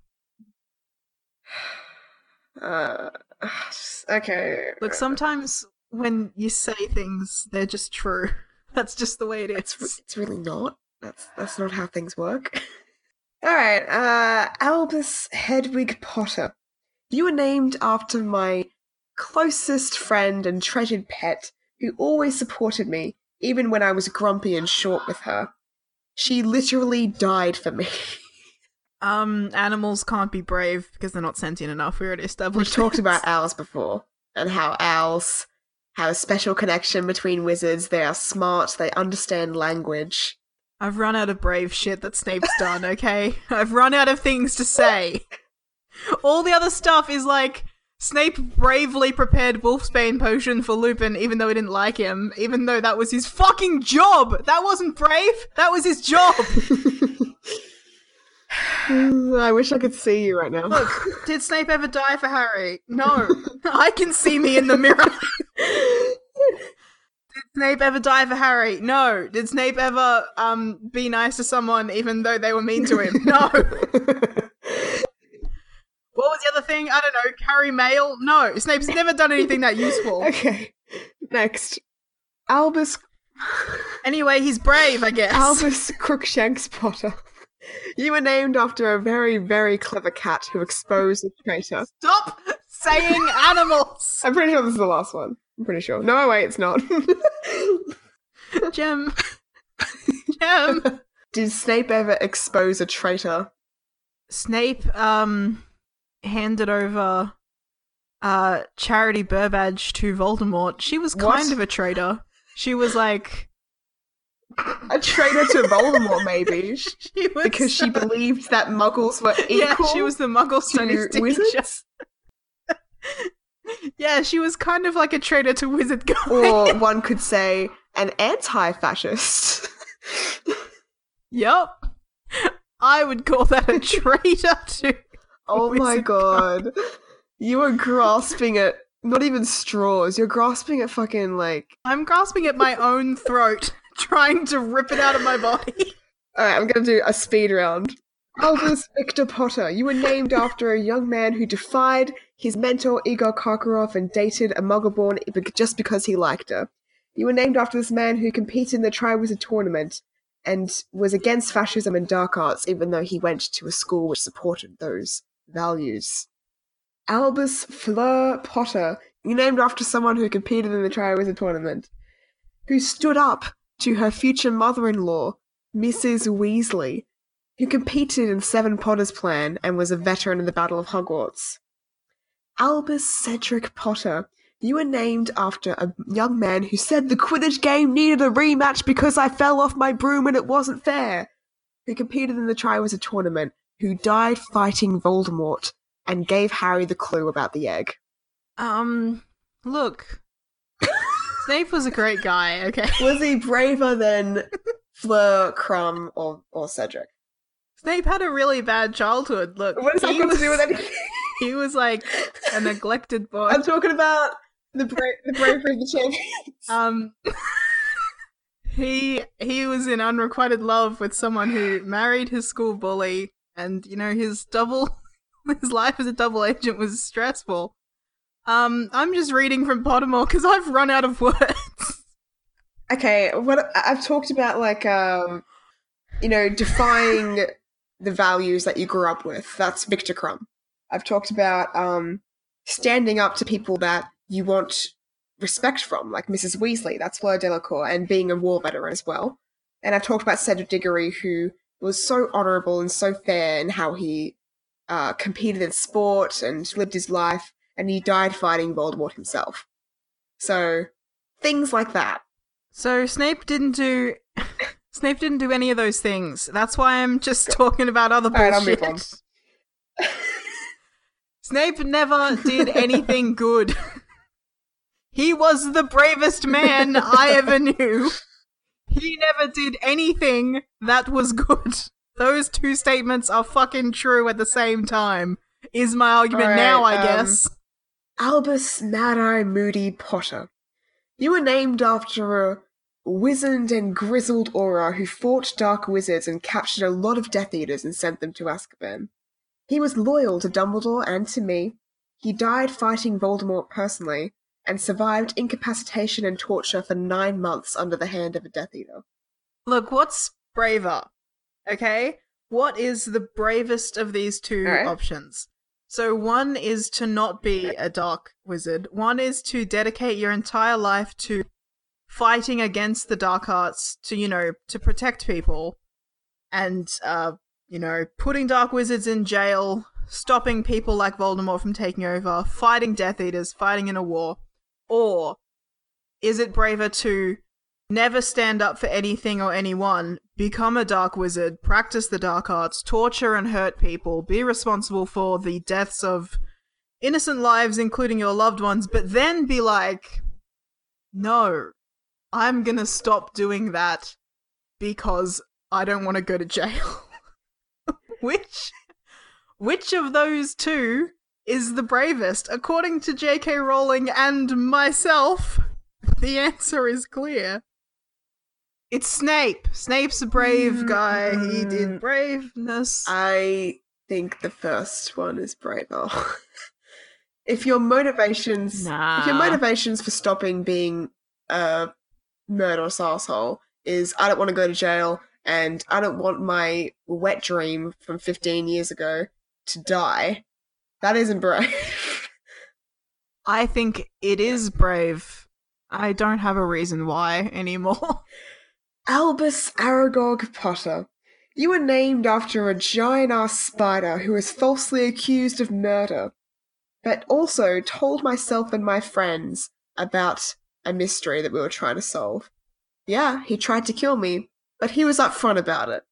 Okay. Look, sometimes when you say things, they're just true. That's just the way it is. It's really not. That's not how things work. Alright, Albus Hedwig Potter. You were named after my closest friend and treasured pet, who always supported me, even when I was grumpy and short with her. She literally died for me. Animals can't be brave because they're not sentient enough. We already established We've talked about owls before, and how owls have a special connection between wizards. They are smart, they understand language. I've run out of brave shit that Snape's done, okay? I've run out of things to say. All the other stuff is like, Snape bravely prepared Wolfsbane potion for Lupin even though he didn't like him, even though that was his fucking job! That wasn't brave! That was his job! I wish I could see you right now. Look, did Snape ever die for Harry? No. I can see me in the mirror. Did Snape ever die for Harry? No. Did Snape ever be nice to someone even though they were mean to him? No. What was the other thing? I don't know. Carry mail? No. Snape's never done anything that useful. Okay. Next. Albus... Anyway, he's brave, I guess. Albus Crookshanks Potter. You were named after a very, very clever cat who exposed a traitor. Stop saying animals! I'm pretty sure this is the last one. I'm pretty sure. No, wait, it's not. Gem. Gem. Did Snape ever expose a traitor? Snape, handed over, Charity Burbage to Voldemort. She was kind of a traitor. She was like... A traitor to Voldemort, maybe. Because she believed that muggles were equal. Yeah, she was the muggle studies teacher. Wizards? Yeah, she was kind of like a traitor to wizard guy. Or one could say an anti-fascist. Yup. I would call that a traitor to Oh my god. You are grasping at not even straws. You're grasping at fucking like... I'm grasping at my own throat, trying to rip it out of my body. Alright, I'm gonna do a speed round. Albus Victor Potter. You were named after a young man who defied his mentor Igor Karkaroff and dated a Muggleborn just because he liked her. You were named after this man who competed in the Triwizard Tournament and was against fascism and dark arts, even though he went to a school which supported those values. Albus Fleur Potter. You named after someone who competed in the Triwizard Tournament, who stood up to her future mother-in-law, Mrs. Weasley, who competed in Seven Potter's Plan and was a veteran in the Battle of Hogwarts. Albus Cedric Potter. You were named after a young man who said the Quidditch game needed a rematch because I fell off my broom and it wasn't fair. Who competed in the Triwizard Tournament, who died fighting Voldemort and gave Harry the clue about the egg. Look. Snape was a great guy, okay? Was he braver than Fleur, Crumb, or Cedric? Snape had a really bad childhood. Look, what does that got to do with anything? He was like a neglected boy. I'm talking about the bravery of the champions. He was in unrequited love with someone who married his school bully, and you know his double his life as a double agent was stressful. I'm just reading from Pottermore because I've run out of words. Okay, what I've talked about, like, defying the values that you grew up with. That's Victor Crumb. I've talked about standing up to people that you want respect from, like Mrs. Weasley. That's Fleur Delacour, and being a war veteran as well. And I've talked about Cedric Diggory, who was so honourable and so fair in how he competed in sport and lived his life, and he died fighting Voldemort himself. So, things like that. So Snape didn't do any of those things. That's why I'm just talking about other bullshit. Alright, I'll move on. Snape never did anything good. He was the bravest man I ever knew. He never did anything that was good. Those two statements are fucking true at the same time, is my argument now, I guess. Albus Mad-Eye Moody Potter. You were named after a wizened and grizzled Auror who fought dark wizards and captured a lot of Death Eaters and sent them to Azkaban. He was loyal to Dumbledore and to me. He died fighting Voldemort personally, and survived incapacitation and torture for 9 months under the hand of a Death Eater. Look, what's braver? Okay? What is the bravest of these two options? So one is to not be a dark wizard. One is to dedicate your entire life to fighting against the dark arts to protect people and, putting dark wizards in jail, stopping people like Voldemort from taking over, fighting Death Eaters, fighting in a war. Or is it braver to never stand up for anything or anyone, become a dark wizard, practice the dark arts, torture and hurt people, be responsible for the deaths of innocent lives, including your loved ones, but then be like, no, I'm gonna stop doing that because I don't want to go to jail. Which of those two is the bravest? According to J.K. Rowling and myself, the answer is clear. It's Snape. Snape's a brave guy. He did braveness. I think the first one is braver. If your motivations for stopping being a murderous asshole is I don't want to go to jail and I don't want my wet dream from 15 years ago to die, that isn't brave. I think it is brave. I don't have a reason why anymore. Albus Aragog Potter. You were named after a giant-ass spider who was falsely accused of murder, but also told myself and my friends about a mystery that we were trying to solve. Yeah, he tried to kill me, but he was upfront about it.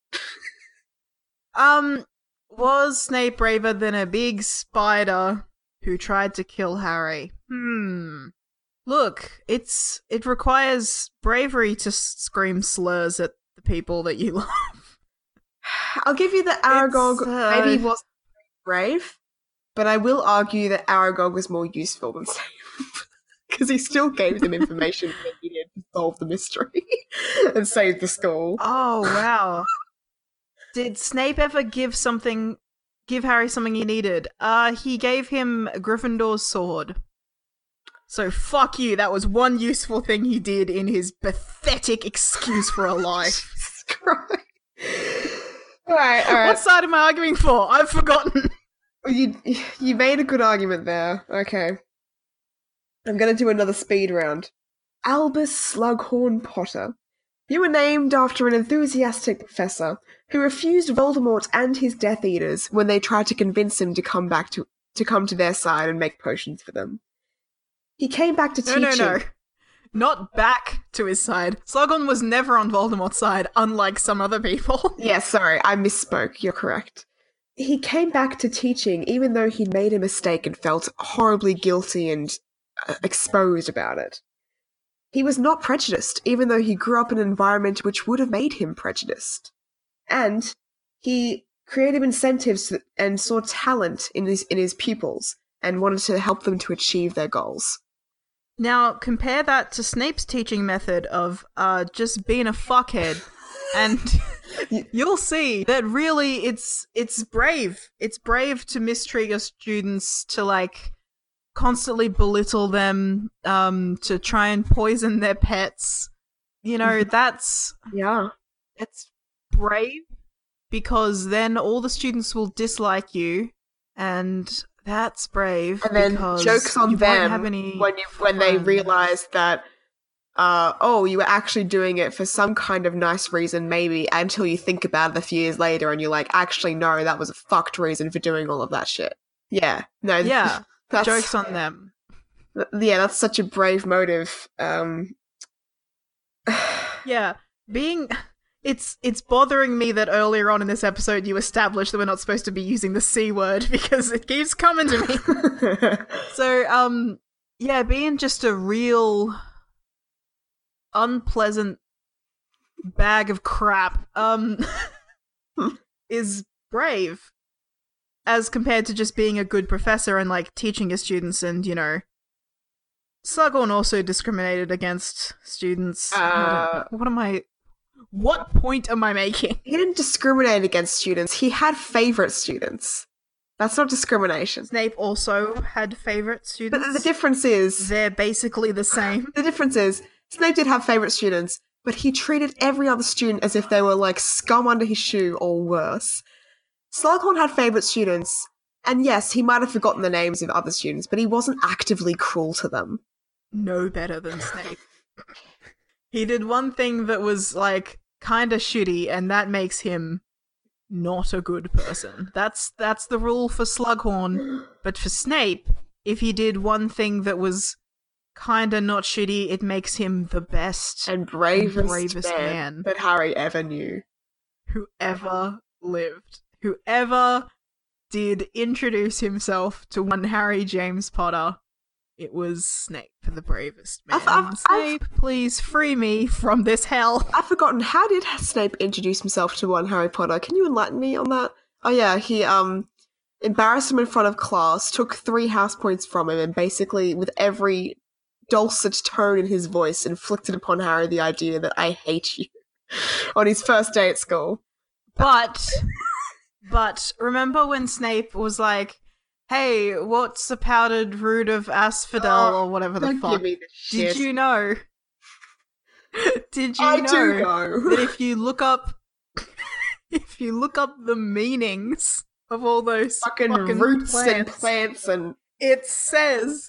Was Snape braver than a big spider who tried to kill Harry? Look, it requires bravery to scream slurs at the people that you love. I'll give you that Aragog maybe wasn't brave, but I will argue that Aragog was more useful than Snape. Because he still gave them information they needed to solve the mystery and save the school. Oh, wow. Did Snape ever give Harry something he needed? He gave him Gryffindor's sword. So fuck you, that was one useful thing he did in his pathetic excuse for a lie. Alright. What side am I arguing for? I've forgotten. You made a good argument there. Okay. I'm gonna do another speed round. Albus Slughorn Potter. You were named after an enthusiastic professor who refused Voldemort and his Death Eaters when they tried to convince him to come to their side and make potions for them. He came back to teaching. No. Not back to his side. Slughorn was never on Voldemort's side, unlike some other people. Yeah, sorry, I misspoke. You're correct. He came back to teaching even though he'd made a mistake and felt horribly guilty and exposed about it. He was not prejudiced, even though he grew up in an environment which would have made him prejudiced. And he created incentives and saw talent in his pupils and wanted to help them to achieve their goals. Now, compare that to Snape's teaching method of just being a fuckhead And you'll see that really it's brave. It's brave to mistreat your students, to like constantly belittle them, to try and poison their pets. You know, that's brave, because then all the students will dislike you, and that's brave. And then because jokes on you them won't have any when they friends. realize that, you were actually doing it for some kind of nice reason, maybe, until you think about it a few years later and you're like, actually, no, that was a fucked reason for doing all of that shit. Yeah. No. Yeah, That's, jokes on them. yeah, that's such a brave motive. Yeah, it's bothering me that earlier on in this episode you established that we're not supposed to be using the C word, because it keeps coming to me. So, yeah, being just a real unpleasant bag of crap, is brave, as compared to just being a good professor and, like, teaching your students. And, you know, Slughorn also discriminated against students. What point am I making? He didn't discriminate against students. He had favorite students. That's not discrimination. Snape also had favorite students. But the difference is... they're basically the same. The difference is, Snape did have favorite students, but he treated every other student as if they were like scum under his shoe or worse. Slughorn had favorite students, and yes, he might have forgotten the names of other students, but he wasn't actively cruel to them. No better than Snape. He did one thing that was, like, kinda shitty, and that makes him not a good person. That's the rule for Slughorn. But for Snape, if he did one thing that was kinda not shitty, it makes him the best and bravest man that Harry ever knew. Who ever lived. Whoever did introduce himself to one Harry James Potter, it was Snape, for the bravest man. Snape, please free me from this hell. I've forgotten, how did Snape introduce himself to one Harry Potter? Can you enlighten me on that? Oh yeah, he embarrassed him in front of class, took 3 house points from him, and basically, with every dulcet tone in his voice, inflicted upon Harry the idea that I hate you on his first day at school. But remember when Snape was like, hey, what's the powdered root of asphodel, or whatever the fuck? Give me the shit. Did you know? I do know that if you look up the meanings of all those fucking roots plants, and plants, and it says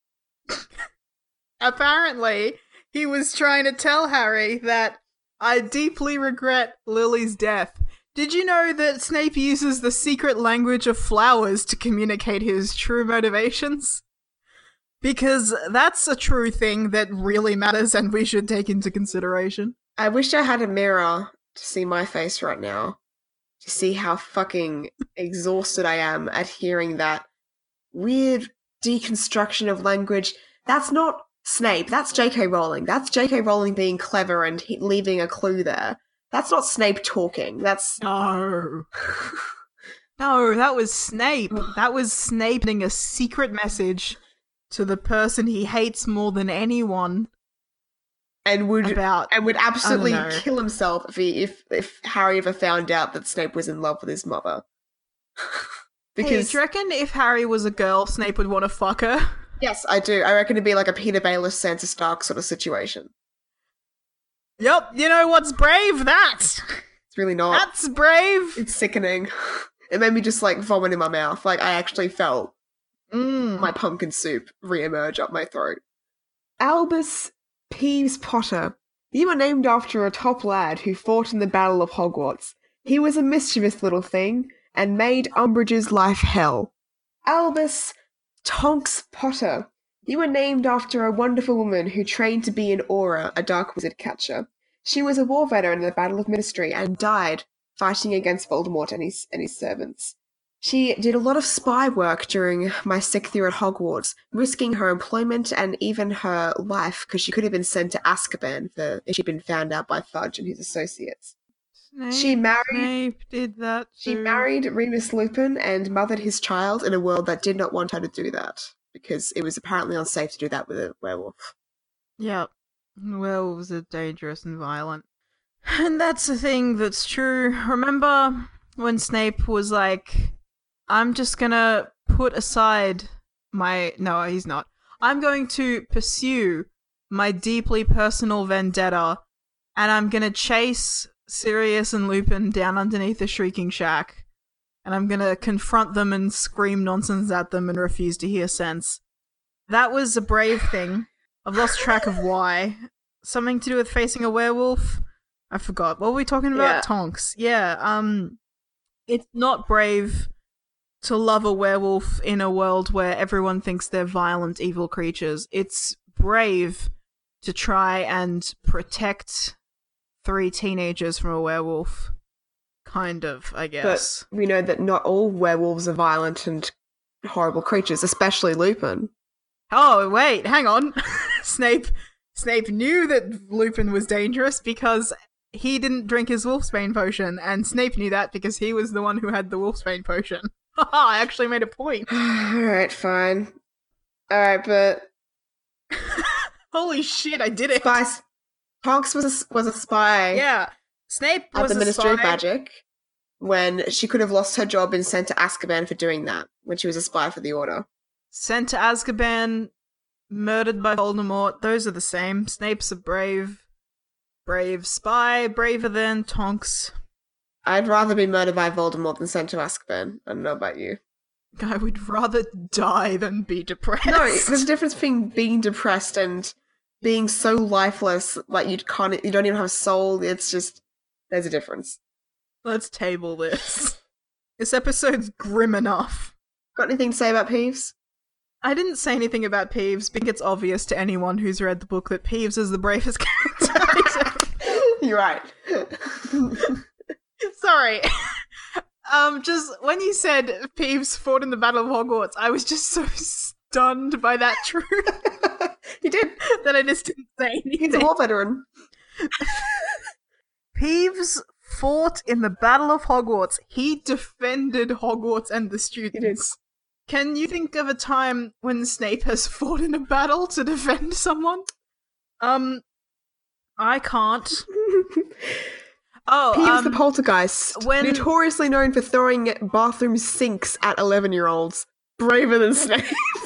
apparently he was trying to tell Harry that I deeply regret Lily's death. Did you know that Snape uses the secret language of flowers to communicate his true motivations? Because that's a true thing that really matters and we should take into consideration. I wish I had a mirror to see my face right now, to see how fucking exhausted I am at hearing that weird deconstruction of language. That's not Snape, that's J.K. Rowling. That's J.K. Rowling being clever and leaving a clue there. That's not Snape talking. That's... No. No, that was Snape. That was Snape sending a secret message to the person he hates more than anyone. And would absolutely kill himself if Harry ever found out that Snape was in love with his mother. Because hey, do you reckon if Harry was a girl, Snape would want to fuck her? Yes, I do. I reckon it'd be like a Peter Baelish, Sansa Stark sort of situation. Yep, you know what's brave? That! It's really not. That's brave! It's sickening. It made me just, like, vomit in my mouth. Like, I actually felt my pumpkin soup re-emerge up my throat. Albus Peeves Potter. You were named after a top lad who fought in the Battle of Hogwarts. He was a mischievous little thing, and made Umbridge's life hell. Albus Tonks Potter. You were named after a wonderful woman who trained to be an Auror, a dark wizard catcher. She was a war veteran in the Battle of Ministry and died fighting against Voldemort and his servants. She did a lot of spy work during my 6th year at Hogwarts, risking her employment and even her life because she could have been sent to Azkaban if she'd been found out by Fudge and his associates. Snape did that too. She married Remus Lupin and mothered his child in a world that did not want her to do that, because it was apparently unsafe to do that with a werewolf. Yep. Werewolves are dangerous and violent. And that's the thing that's true. Remember when Snape was like, I'm just gonna put aside my. No, he's not. I'm going to pursue my deeply personal vendetta, and I'm gonna chase Sirius and Lupin down underneath the Shrieking Shack, and I'm gonna confront them and scream nonsense at them and refuse to hear sense. That was a brave thing. I've lost track of why. Something to do with facing a werewolf? I forgot. What were we talking about? Yeah. Tonks. Yeah, it's not brave to love a werewolf in a world where everyone thinks they're violent, evil creatures. It's brave to try and protect 3 teenagers from a werewolf. Kind of, I guess. But we know that not all werewolves are violent and horrible creatures, especially Lupin. Oh, wait, hang on. Snape knew that Lupin was dangerous because he didn't drink his Wolfsbane potion, and Snape knew that because he was the one who had the Wolfsbane potion. Haha, I actually made a point. Alright, fine. Alright, but Holy shit, I did it. Spice Tonks was a spy Yeah. Snape at was the a Ministry of spy. Magic when she could have lost her job and sent to Azkaban for doing that, when she was a spy for the Order. Sent to Azkaban, murdered by Voldemort. Those are the same. Snape's a brave spy, braver than Tonks. I'd rather be murdered by Voldemort than sent to Azkaban. I don't know about you. I would rather die than be depressed. No, there's a difference between being depressed and being so lifeless, like you don't even have a soul. It's just, there's a difference. Let's table this. This episode's grim enough. Got anything to say about Peeves? I didn't say anything about Peeves. I think it's obvious to anyone who's read the book that Peeves is the bravest character. You're right. Sorry. Just when you said Peeves fought in the Battle of Hogwarts, I was just so stunned by that truth He did. that I just didn't say He's a anything. war veteran. Peeves fought in the Battle of Hogwarts. He defended Hogwarts and the students. Can you think of a time when Snape has fought in a battle to defend someone? I can't. Oh, Peeves the Poltergeist, when- notoriously known for throwing bathroom sinks at 11-year-olds. Braver than Snape.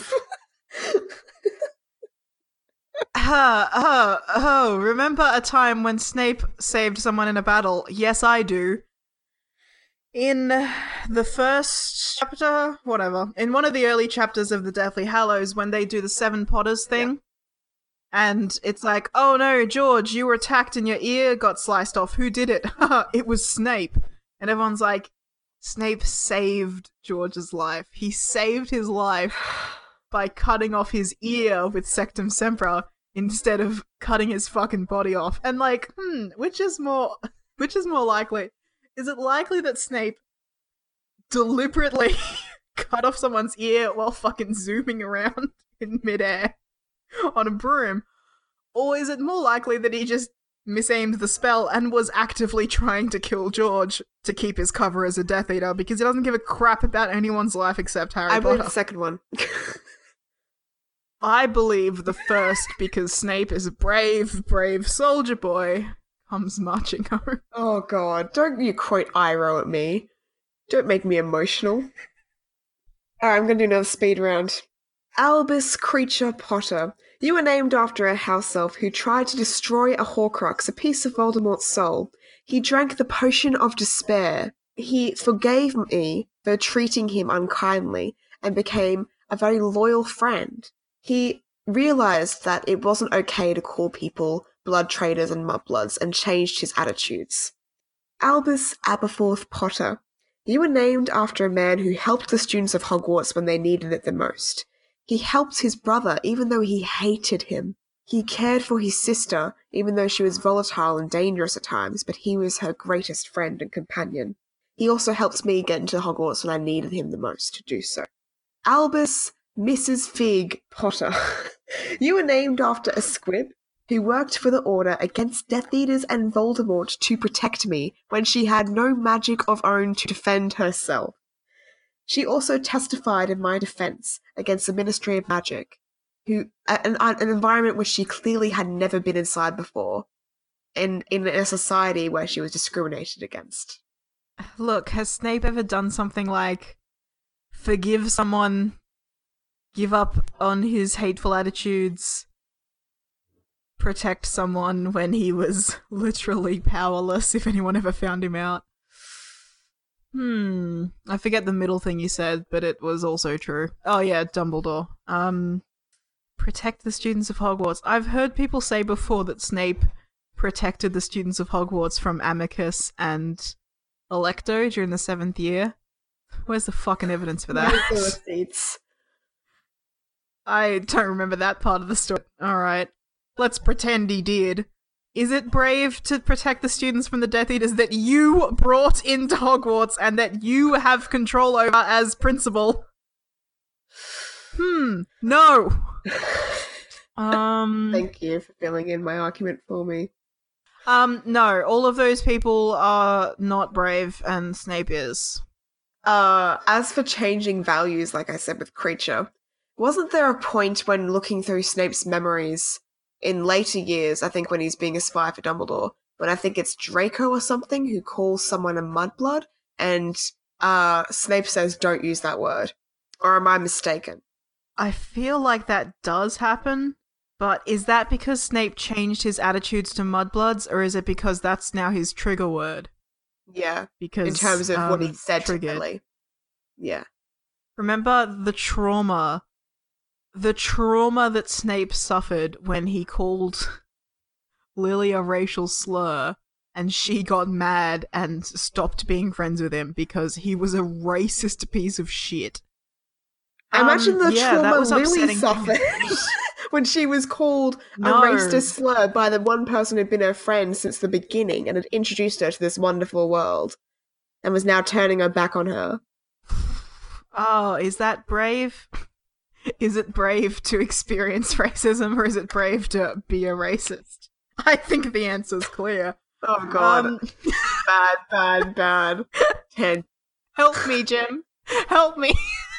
Remember a time when Snape saved someone in a battle? Yes, I do. In the first chapter, whatever, in one of the early chapters of the Deathly Hallows, when they do the Seven Potters thing, and it's like, oh no, George, you were attacked and your ear got sliced off. Who did it? It was Snape. And everyone's like, Snape saved George's life. He saved his life by cutting off his ear with Sectum Sempra instead of cutting his fucking body off. And like, which is more likely? Is it likely that Snape deliberately cut off someone's ear while fucking zooming around in midair on a broom? Or is it more likely that he just misaimed the spell and was actively trying to kill George to keep his cover as a Death Eater because he doesn't give a crap about anyone's life except Harry I Potter? believe the second one. I believe the first because Snape is a brave soldier boy comes marching home. Oh god, don't you quote Iroh at me. Don't make me emotional. Alright, I'm gonna do another speed round. Albus Creature Potter. You were named after a house elf who tried to destroy a Horcrux, a piece of Voldemort's soul. He drank the potion of despair. He forgave me for treating him unkindly and became a very loyal friend. He realized that it wasn't okay to call people blood traitors and mudbloods and changed his attitudes. Albus Aberforth Potter. You were named after a man who helped the students of Hogwarts when they needed it the most. He helped his brother even though he hated him. He cared for his sister even though she was volatile and dangerous at times, but he was her greatest friend and companion. He also helped me get into Hogwarts when I needed him the most to do so. Albus Mrs. Fig Potter. You were named after a squib who worked for the Order against Death Eaters and Voldemort to protect me when she had no magic of own to defend herself. She also testified in my defense against the Ministry of Magic, an environment which she clearly had never been inside before. in a society where she was discriminated against. Look, has Snape ever done something like forgive someone, give up on his hateful attitudes, protect someone when he was literally powerless if anyone ever found him out? I forget the middle thing you said, but it was also true. Oh yeah, Dumbledore. Protect the students of Hogwarts. I've heard people say before that Snape protected the students of Hogwarts from Amicus and Electo during the 7th year. Where's the fucking evidence for that? Where's the receipts? I don't remember that part of the story. Alright. Let's pretend he did. Is it brave to protect the students from the Death Eaters that you brought into Hogwarts and that you have control over as principal? No. Thank you for filling in my argument for me. No, all of those people are not brave, and Snape is. As for changing values, like I said with Creature, wasn't there a point when looking through Snape's memories in later years, I think when he's being a spy for Dumbledore, when I think it's Draco or something who calls someone a mudblood, and Snape says don't use that word? Or am I mistaken? I feel like that does happen, but is that because Snape changed his attitudes to mudbloods, or is it because that's now his trigger word? Yeah, because in terms of what he said triggered. to Lily. Yeah. Remember the trauma that Snape suffered when he called Lily a racial slur and she got mad and stopped being friends with him because he was a racist piece of shit. I imagine the trauma Lily upsetting. suffered when she was called a racist slur by the one person who'd been her friend since the beginning and had introduced her to this wonderful world and was now turning her back on her. Oh, is that brave? Is it brave to experience racism, or is it brave to be a racist? I think the answer's clear. Oh god. Bad. 10. Help me, Jim. Help me.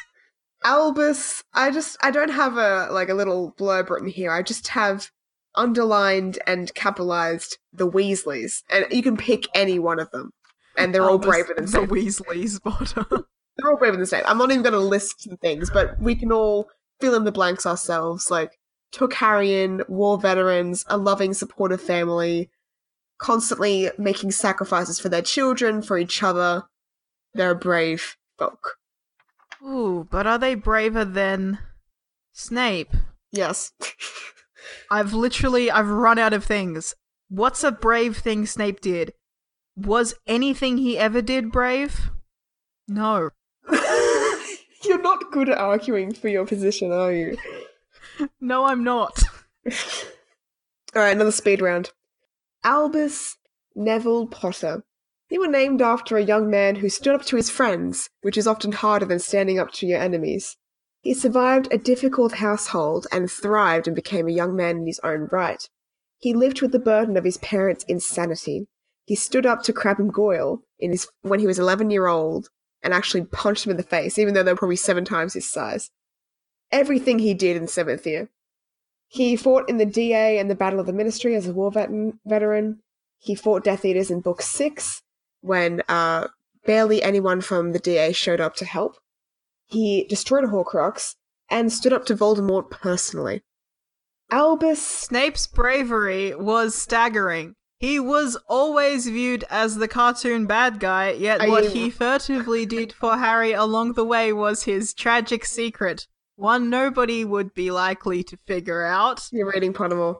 Albus, I don't have a little blurb written here. I just have underlined and capitalized the Weasleys. And you can pick any one of them. And they're all braver than Snape. The Weasleys, Potter. They're all braver than Snape. I'm not even going to list the things, but we can all fill in the blanks ourselves. Like, Tookarian, war veterans, a loving, supportive family, constantly making sacrifices for their children, for each other. They're brave folk. Ooh, but are they braver than Snape? Yes. I've run out of things. What's a brave thing Snape did? Was anything he ever did brave? No. You're not good at arguing for your position, are you? No, I'm not. Alright, another speed round. Albus Neville Potter. They were named after a young man who stood up to his friends, which is often harder than standing up to your enemies. He survived a difficult household and thrived and became a young man in his own right. He lived with the burden of his parents' insanity. He stood up to Crabbe and Goyle when he was 11-year-old and actually punched them in the face, even though they were probably 7 times his size. Everything he did in 7th year. He fought in the DA and the Battle of the Ministry as a war veteran. He fought Death Eaters in Book 6, when barely anyone from the DA showed up to help. He destroyed a Horcrux and stood up to Voldemort personally. Albus... Snape's bravery was staggering. He was always viewed as the cartoon bad guy, yet what he furtively did for Harry along the way was his tragic secret. One nobody would be likely to figure out. You're reading Pottermore.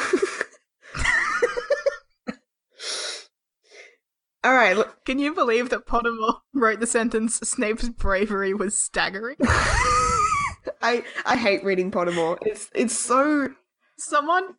Alright. Can you believe that Pottermore wrote the sentence, Snape's bravery was staggering? I hate reading Pottermore. It's so... Someone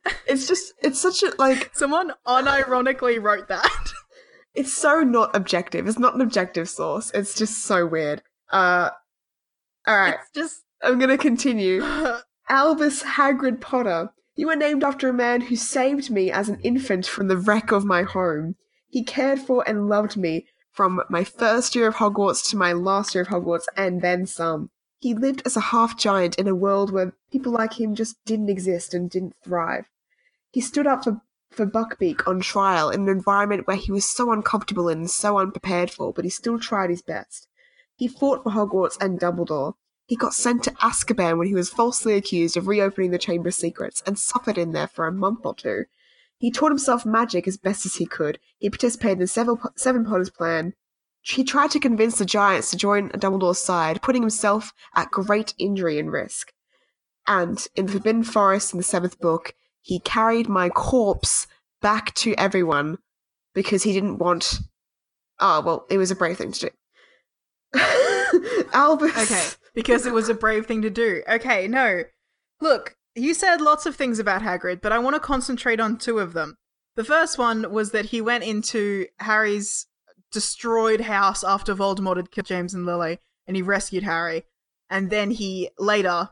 unironically wrote that. It's so not objective. It's not an objective source. It's just so weird. Alright. I'm gonna continue. Albus Hagrid Potter. You were named after a man who saved me as an infant from the wreck of my home. He cared for and loved me from my first year of Hogwarts to my last year of Hogwarts, and then some. He lived as a half-giant in a world where people like him just didn't exist and didn't thrive. He stood up for Buckbeak on trial in an environment where he was so uncomfortable and so unprepared for, but he still tried his best. He fought for Hogwarts and Dumbledore. He got sent to Azkaban when he was falsely accused of reopening the Chamber of Secrets and suffered in there for a month or two. He taught himself magic as best as he could. He participated in the Seven Potters plan. He tried to convince the Giants to join Dumbledore's side, putting himself at great injury and risk. And in the Forbidden Forest in the 7th book, he carried my corpse back to everyone because he didn't want... Oh, well, it was a brave thing to do. Albus... Okay, because it was a brave thing to do. Okay, no. Look, you said lots of things about Hagrid, but I want to concentrate on 2 of them. The first one was that he went into Harry's destroyed house after Voldemort had killed James and Lily, and he rescued Harry. And then he later,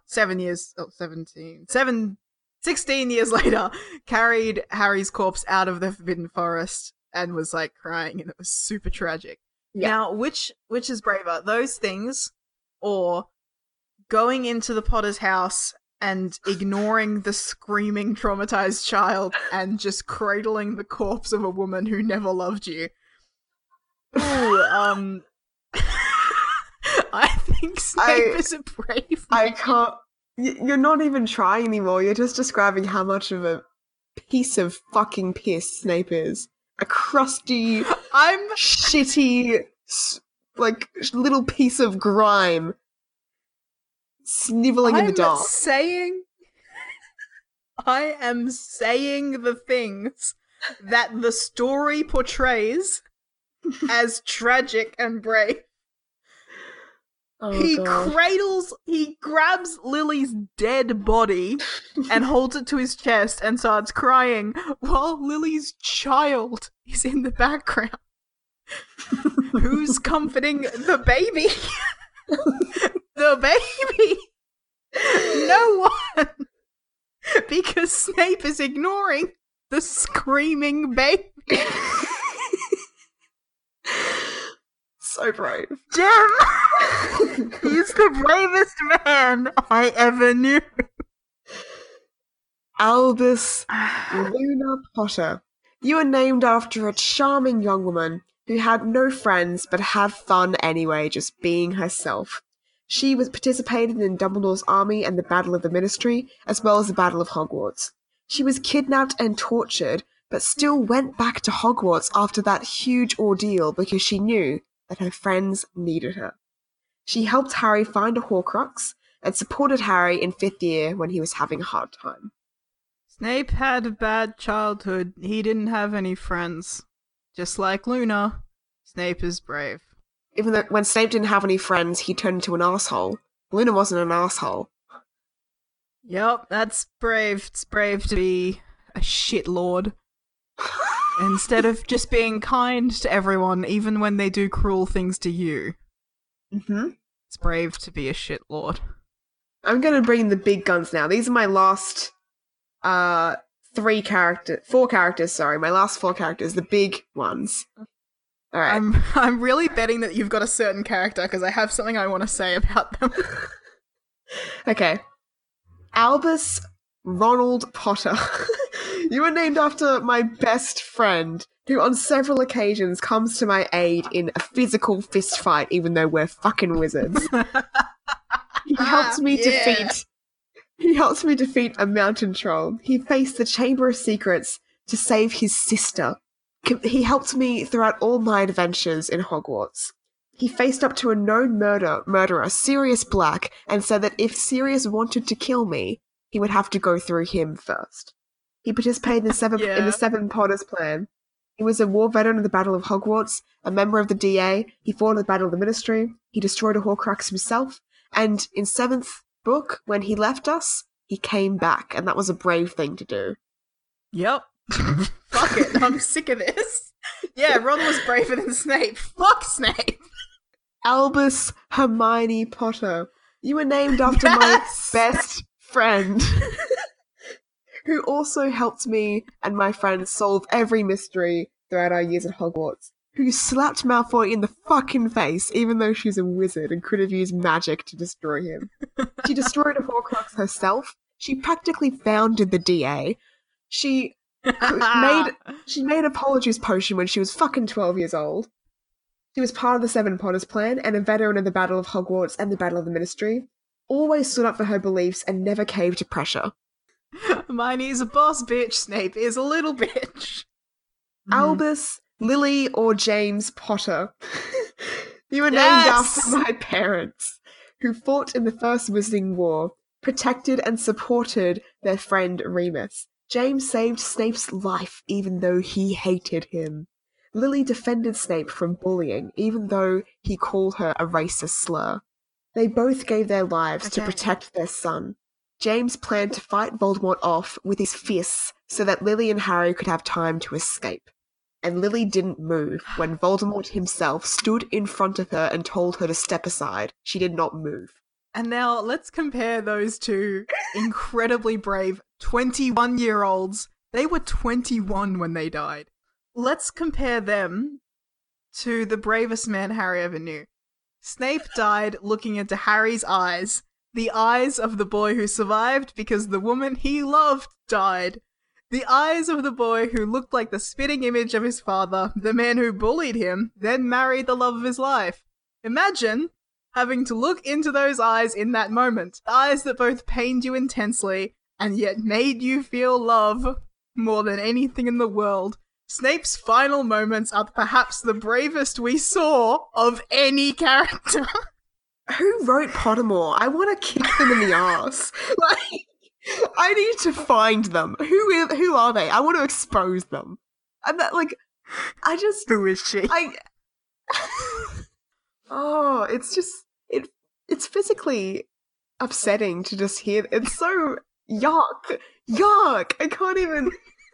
16 years later, carried Harry's corpse out of the Forbidden Forest and was like crying, and it was super tragic. Yeah. Now, which is braver? Those things, or going into the Potter's house and ignoring the screaming traumatized child and just cradling the corpse of a woman who never loved you? Ooh, I think Snape is a brave man. I can't... You're not even trying anymore. You're just describing how much of a piece of fucking piss Snape is. A crusty, shitty, like, little piece of grime. Sniveling in the dark. I am saying the things that the story portrays as tragic and brave. Oh, he grabs Lily's dead body and holds it to his chest and starts crying while Lily's child is in the background. Who's comforting the baby? The baby! No one! Because Snape is ignoring the screaming baby. So brave. Jim! He's the bravest man I ever knew. Albus Luna Potter. You were named after a charming young woman who had no friends but had fun anyway, just being herself. She was participated in Dumbledore's army and the Battle of the Ministry, as well as the Battle of Hogwarts. She was kidnapped and tortured, but still went back to Hogwarts after that huge ordeal because she knew that her friends needed her. She helped Harry find a Horcrux and supported Harry in 5th year when he was having a hard time. Snape had a bad childhood. He didn't have any friends. Just like Luna, Snape is brave. Even though when Snape didn't have any friends, he turned into an asshole. Luna wasn't an asshole. Yep, that's brave. It's brave to be a shitlord. Instead of just being kind to everyone, even when they do cruel things to you. Mm-hmm. It's brave to be a shitlord. I'm going to bring the big guns now. These are my last four characters, sorry. My last 4 characters, the big ones. All right. I'm really betting that you've got a certain character because I have something I want to say about them. Okay. Albus Ronald Potter. You were named after my best friend, who on several occasions comes to my aid in a physical fist fight, even though we're fucking wizards. He helped me defeat a mountain troll. He faced the Chamber of Secrets to save his sister. He helped me throughout all my adventures in Hogwarts. He faced up to a known murderer, Sirius Black, and said that if Sirius wanted to kill me, he would have to go through him first. He participated in the Seven Potters plan. He was a war veteran of the Battle of Hogwarts, a member of the DA. He fought in the Battle of the Ministry. He destroyed a Horcrux himself. And in 7th book, when he left us, he came back, and that was a brave thing to do. Yep. Fuck it, I'm sick of this. Yeah, Ron was braver than Snape. Fuck Snape. Albus Hermione Potter. You were named after my best friend, who also helped me and my friends solve every mystery throughout our years at Hogwarts, who slapped Malfoy in the fucking face, even though she's a wizard and could have used magic to destroy him. She destroyed a Horcrux herself. She practically founded the DA. She She made a Polyjuice potion when she was fucking 12 years old. She was part of the Seven Potters plan and a veteran of the Battle of Hogwarts and the Battle of the Ministry. Always stood up for her beliefs and never caved to pressure. Hermione's a boss bitch, Snape is a little bitch. Albus, Lily, or James Potter. You were named after my parents, who fought in the First Wizarding War, protected and supported their friend Remus. James saved Snape's life even though he hated him. Lily defended Snape from bullying even though he called her a racist slur. They both gave their lives to protect their son. James planned to fight Voldemort off with his fists so that Lily and Harry could have time to escape. And Lily didn't move when Voldemort himself stood in front of her and told her to step aside. She did not move. And now let's compare those two incredibly brave 21-year-olds. They were 21 when they died. Let's compare them to the bravest man Harry ever knew. Snape died looking into Harry's eyes, the eyes of the boy who survived because the woman he loved died. The eyes of the boy who looked like the spitting image of his father, the man who bullied him, then married the love of his life. Imagine having to look into those eyes in that moment. Eyes that both pained you intensely and yet made you feel love more than anything in the world. Snape's final moments are perhaps the bravest we saw of any character. Who wrote Pottermore? I want to kick them in the ass. Like, I need to find them. Who are they? I want to expose them. I'm not, like, I just... Who is she? Oh, it's just... It's physically upsetting to just hear... It's so... Yuck! I can't even...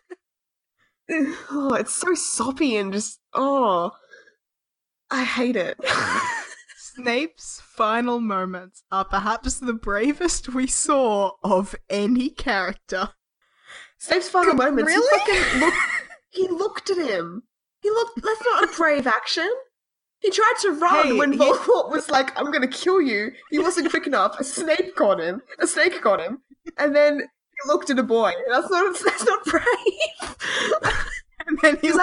Oh, it's so soppy and just... Oh... I hate it. Snape's final moments are perhaps the bravest we saw of any character. Snape's final moments? Really? He looked at him. That's not a brave action. He tried to run when Voldemort was like, I'm gonna kill you. He wasn't quick enough. A snake got him. And then he looked at a boy. That's not brave. And then he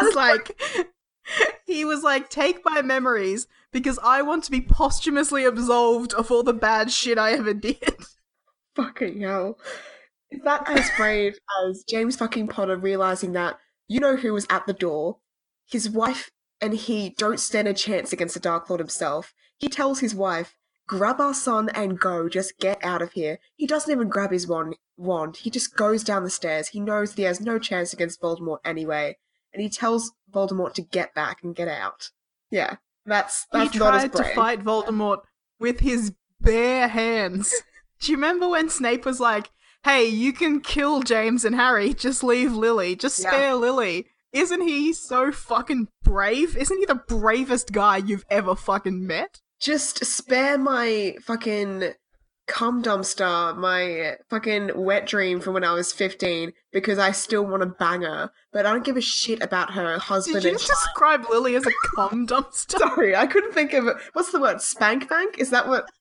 was like, take my memories because I want to be posthumously absolved of all the bad shit I ever did. Fucking hell. Is that as brave as James fucking Potter realizing that you know who was at the door? His wife and he don't stand a chance against the Dark Lord himself. He tells his wife, grab our son and go, just get out of here. He doesn't even grab his wand. He just goes down the stairs. He knows that he has no chance against Voldemort anyway. And he tells Voldemort to get back and get out. Yeah, that's not as brave. He tried to fight Voldemort with his bare hands. Do you remember when Snape was like, hey, you can kill James and Harry, just leave Lily, just spare Lily. Isn't he so fucking brave? Isn't he the bravest guy you've ever fucking met? Just spare my fucking cum dumpster, my fucking wet dream from when I was 15, because I still want to bang her, but I don't give a shit about her husband. Did you describe Lily as a cum dumpster? Sorry, I couldn't think of it. What's the word? Spank bank? Is that what...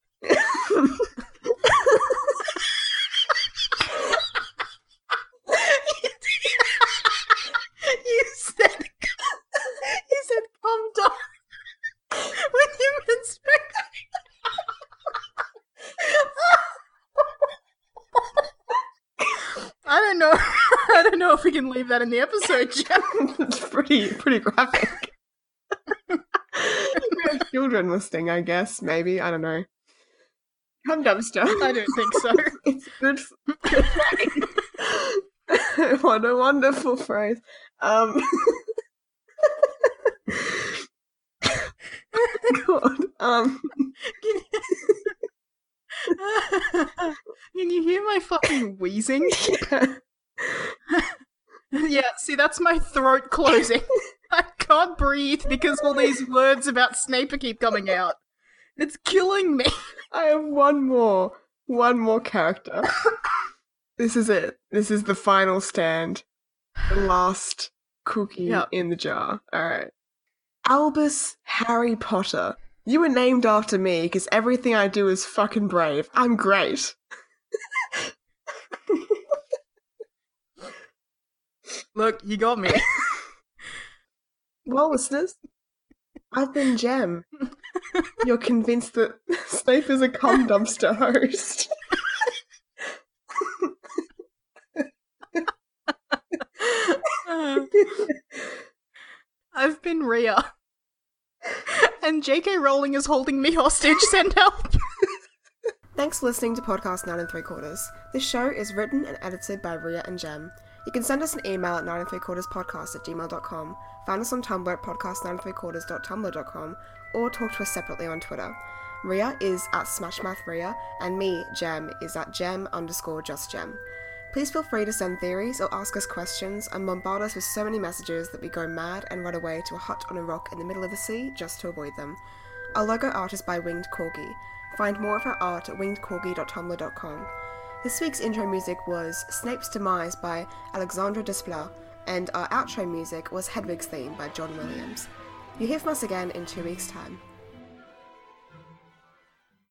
You said cum dump when you meant spank. I don't know if we can leave that in the episode, Jeff. It's pretty graphic. Children listening, I guess, maybe. I don't know. Cum dumpster. I don't think so. It's good phrase. What a wonderful phrase. God. Can you hear my fucking wheezing? Yeah. Yeah, see, that's my throat closing. I can't breathe because all these words about Snape keep coming out. It's killing me. I have one more character. This is it. This is the final stand. The last cookie in the jar. Alright. Albus Harry Potter. You were named after me because everything I do is fucking brave. I'm great. Look, you got me. Well, listeners, I've been Jem. You're convinced that Snape is a cum dumpster host. I've been Rhea. And J.K. Rowling is holding me hostage. Send help. Thanks for listening to Podcast 9 3/4. This show is written and edited by Rhea and Jem. You can send us an email at 9 3/4podcast@gmail.com, find us on Tumblr at podcast9 3/4.tumblr.com, or talk to us separately on Twitter. Rhea is at SmashMouthRhea, and me, Jem, is at Jem_justGem. Please feel free to send theories or ask us questions and bombard us with so many messages that we go mad and run away to a hut on a rock in the middle of the sea just to avoid them. Our logo art is by Winged Corgi. Find more of our art at wingedcorgi.tumblr.com. This week's intro music was Snape's Demise by Alexandre Desplat, and our outro music was Hedwig's Theme by John Williams. You'll hear from us again in 2 weeks' time.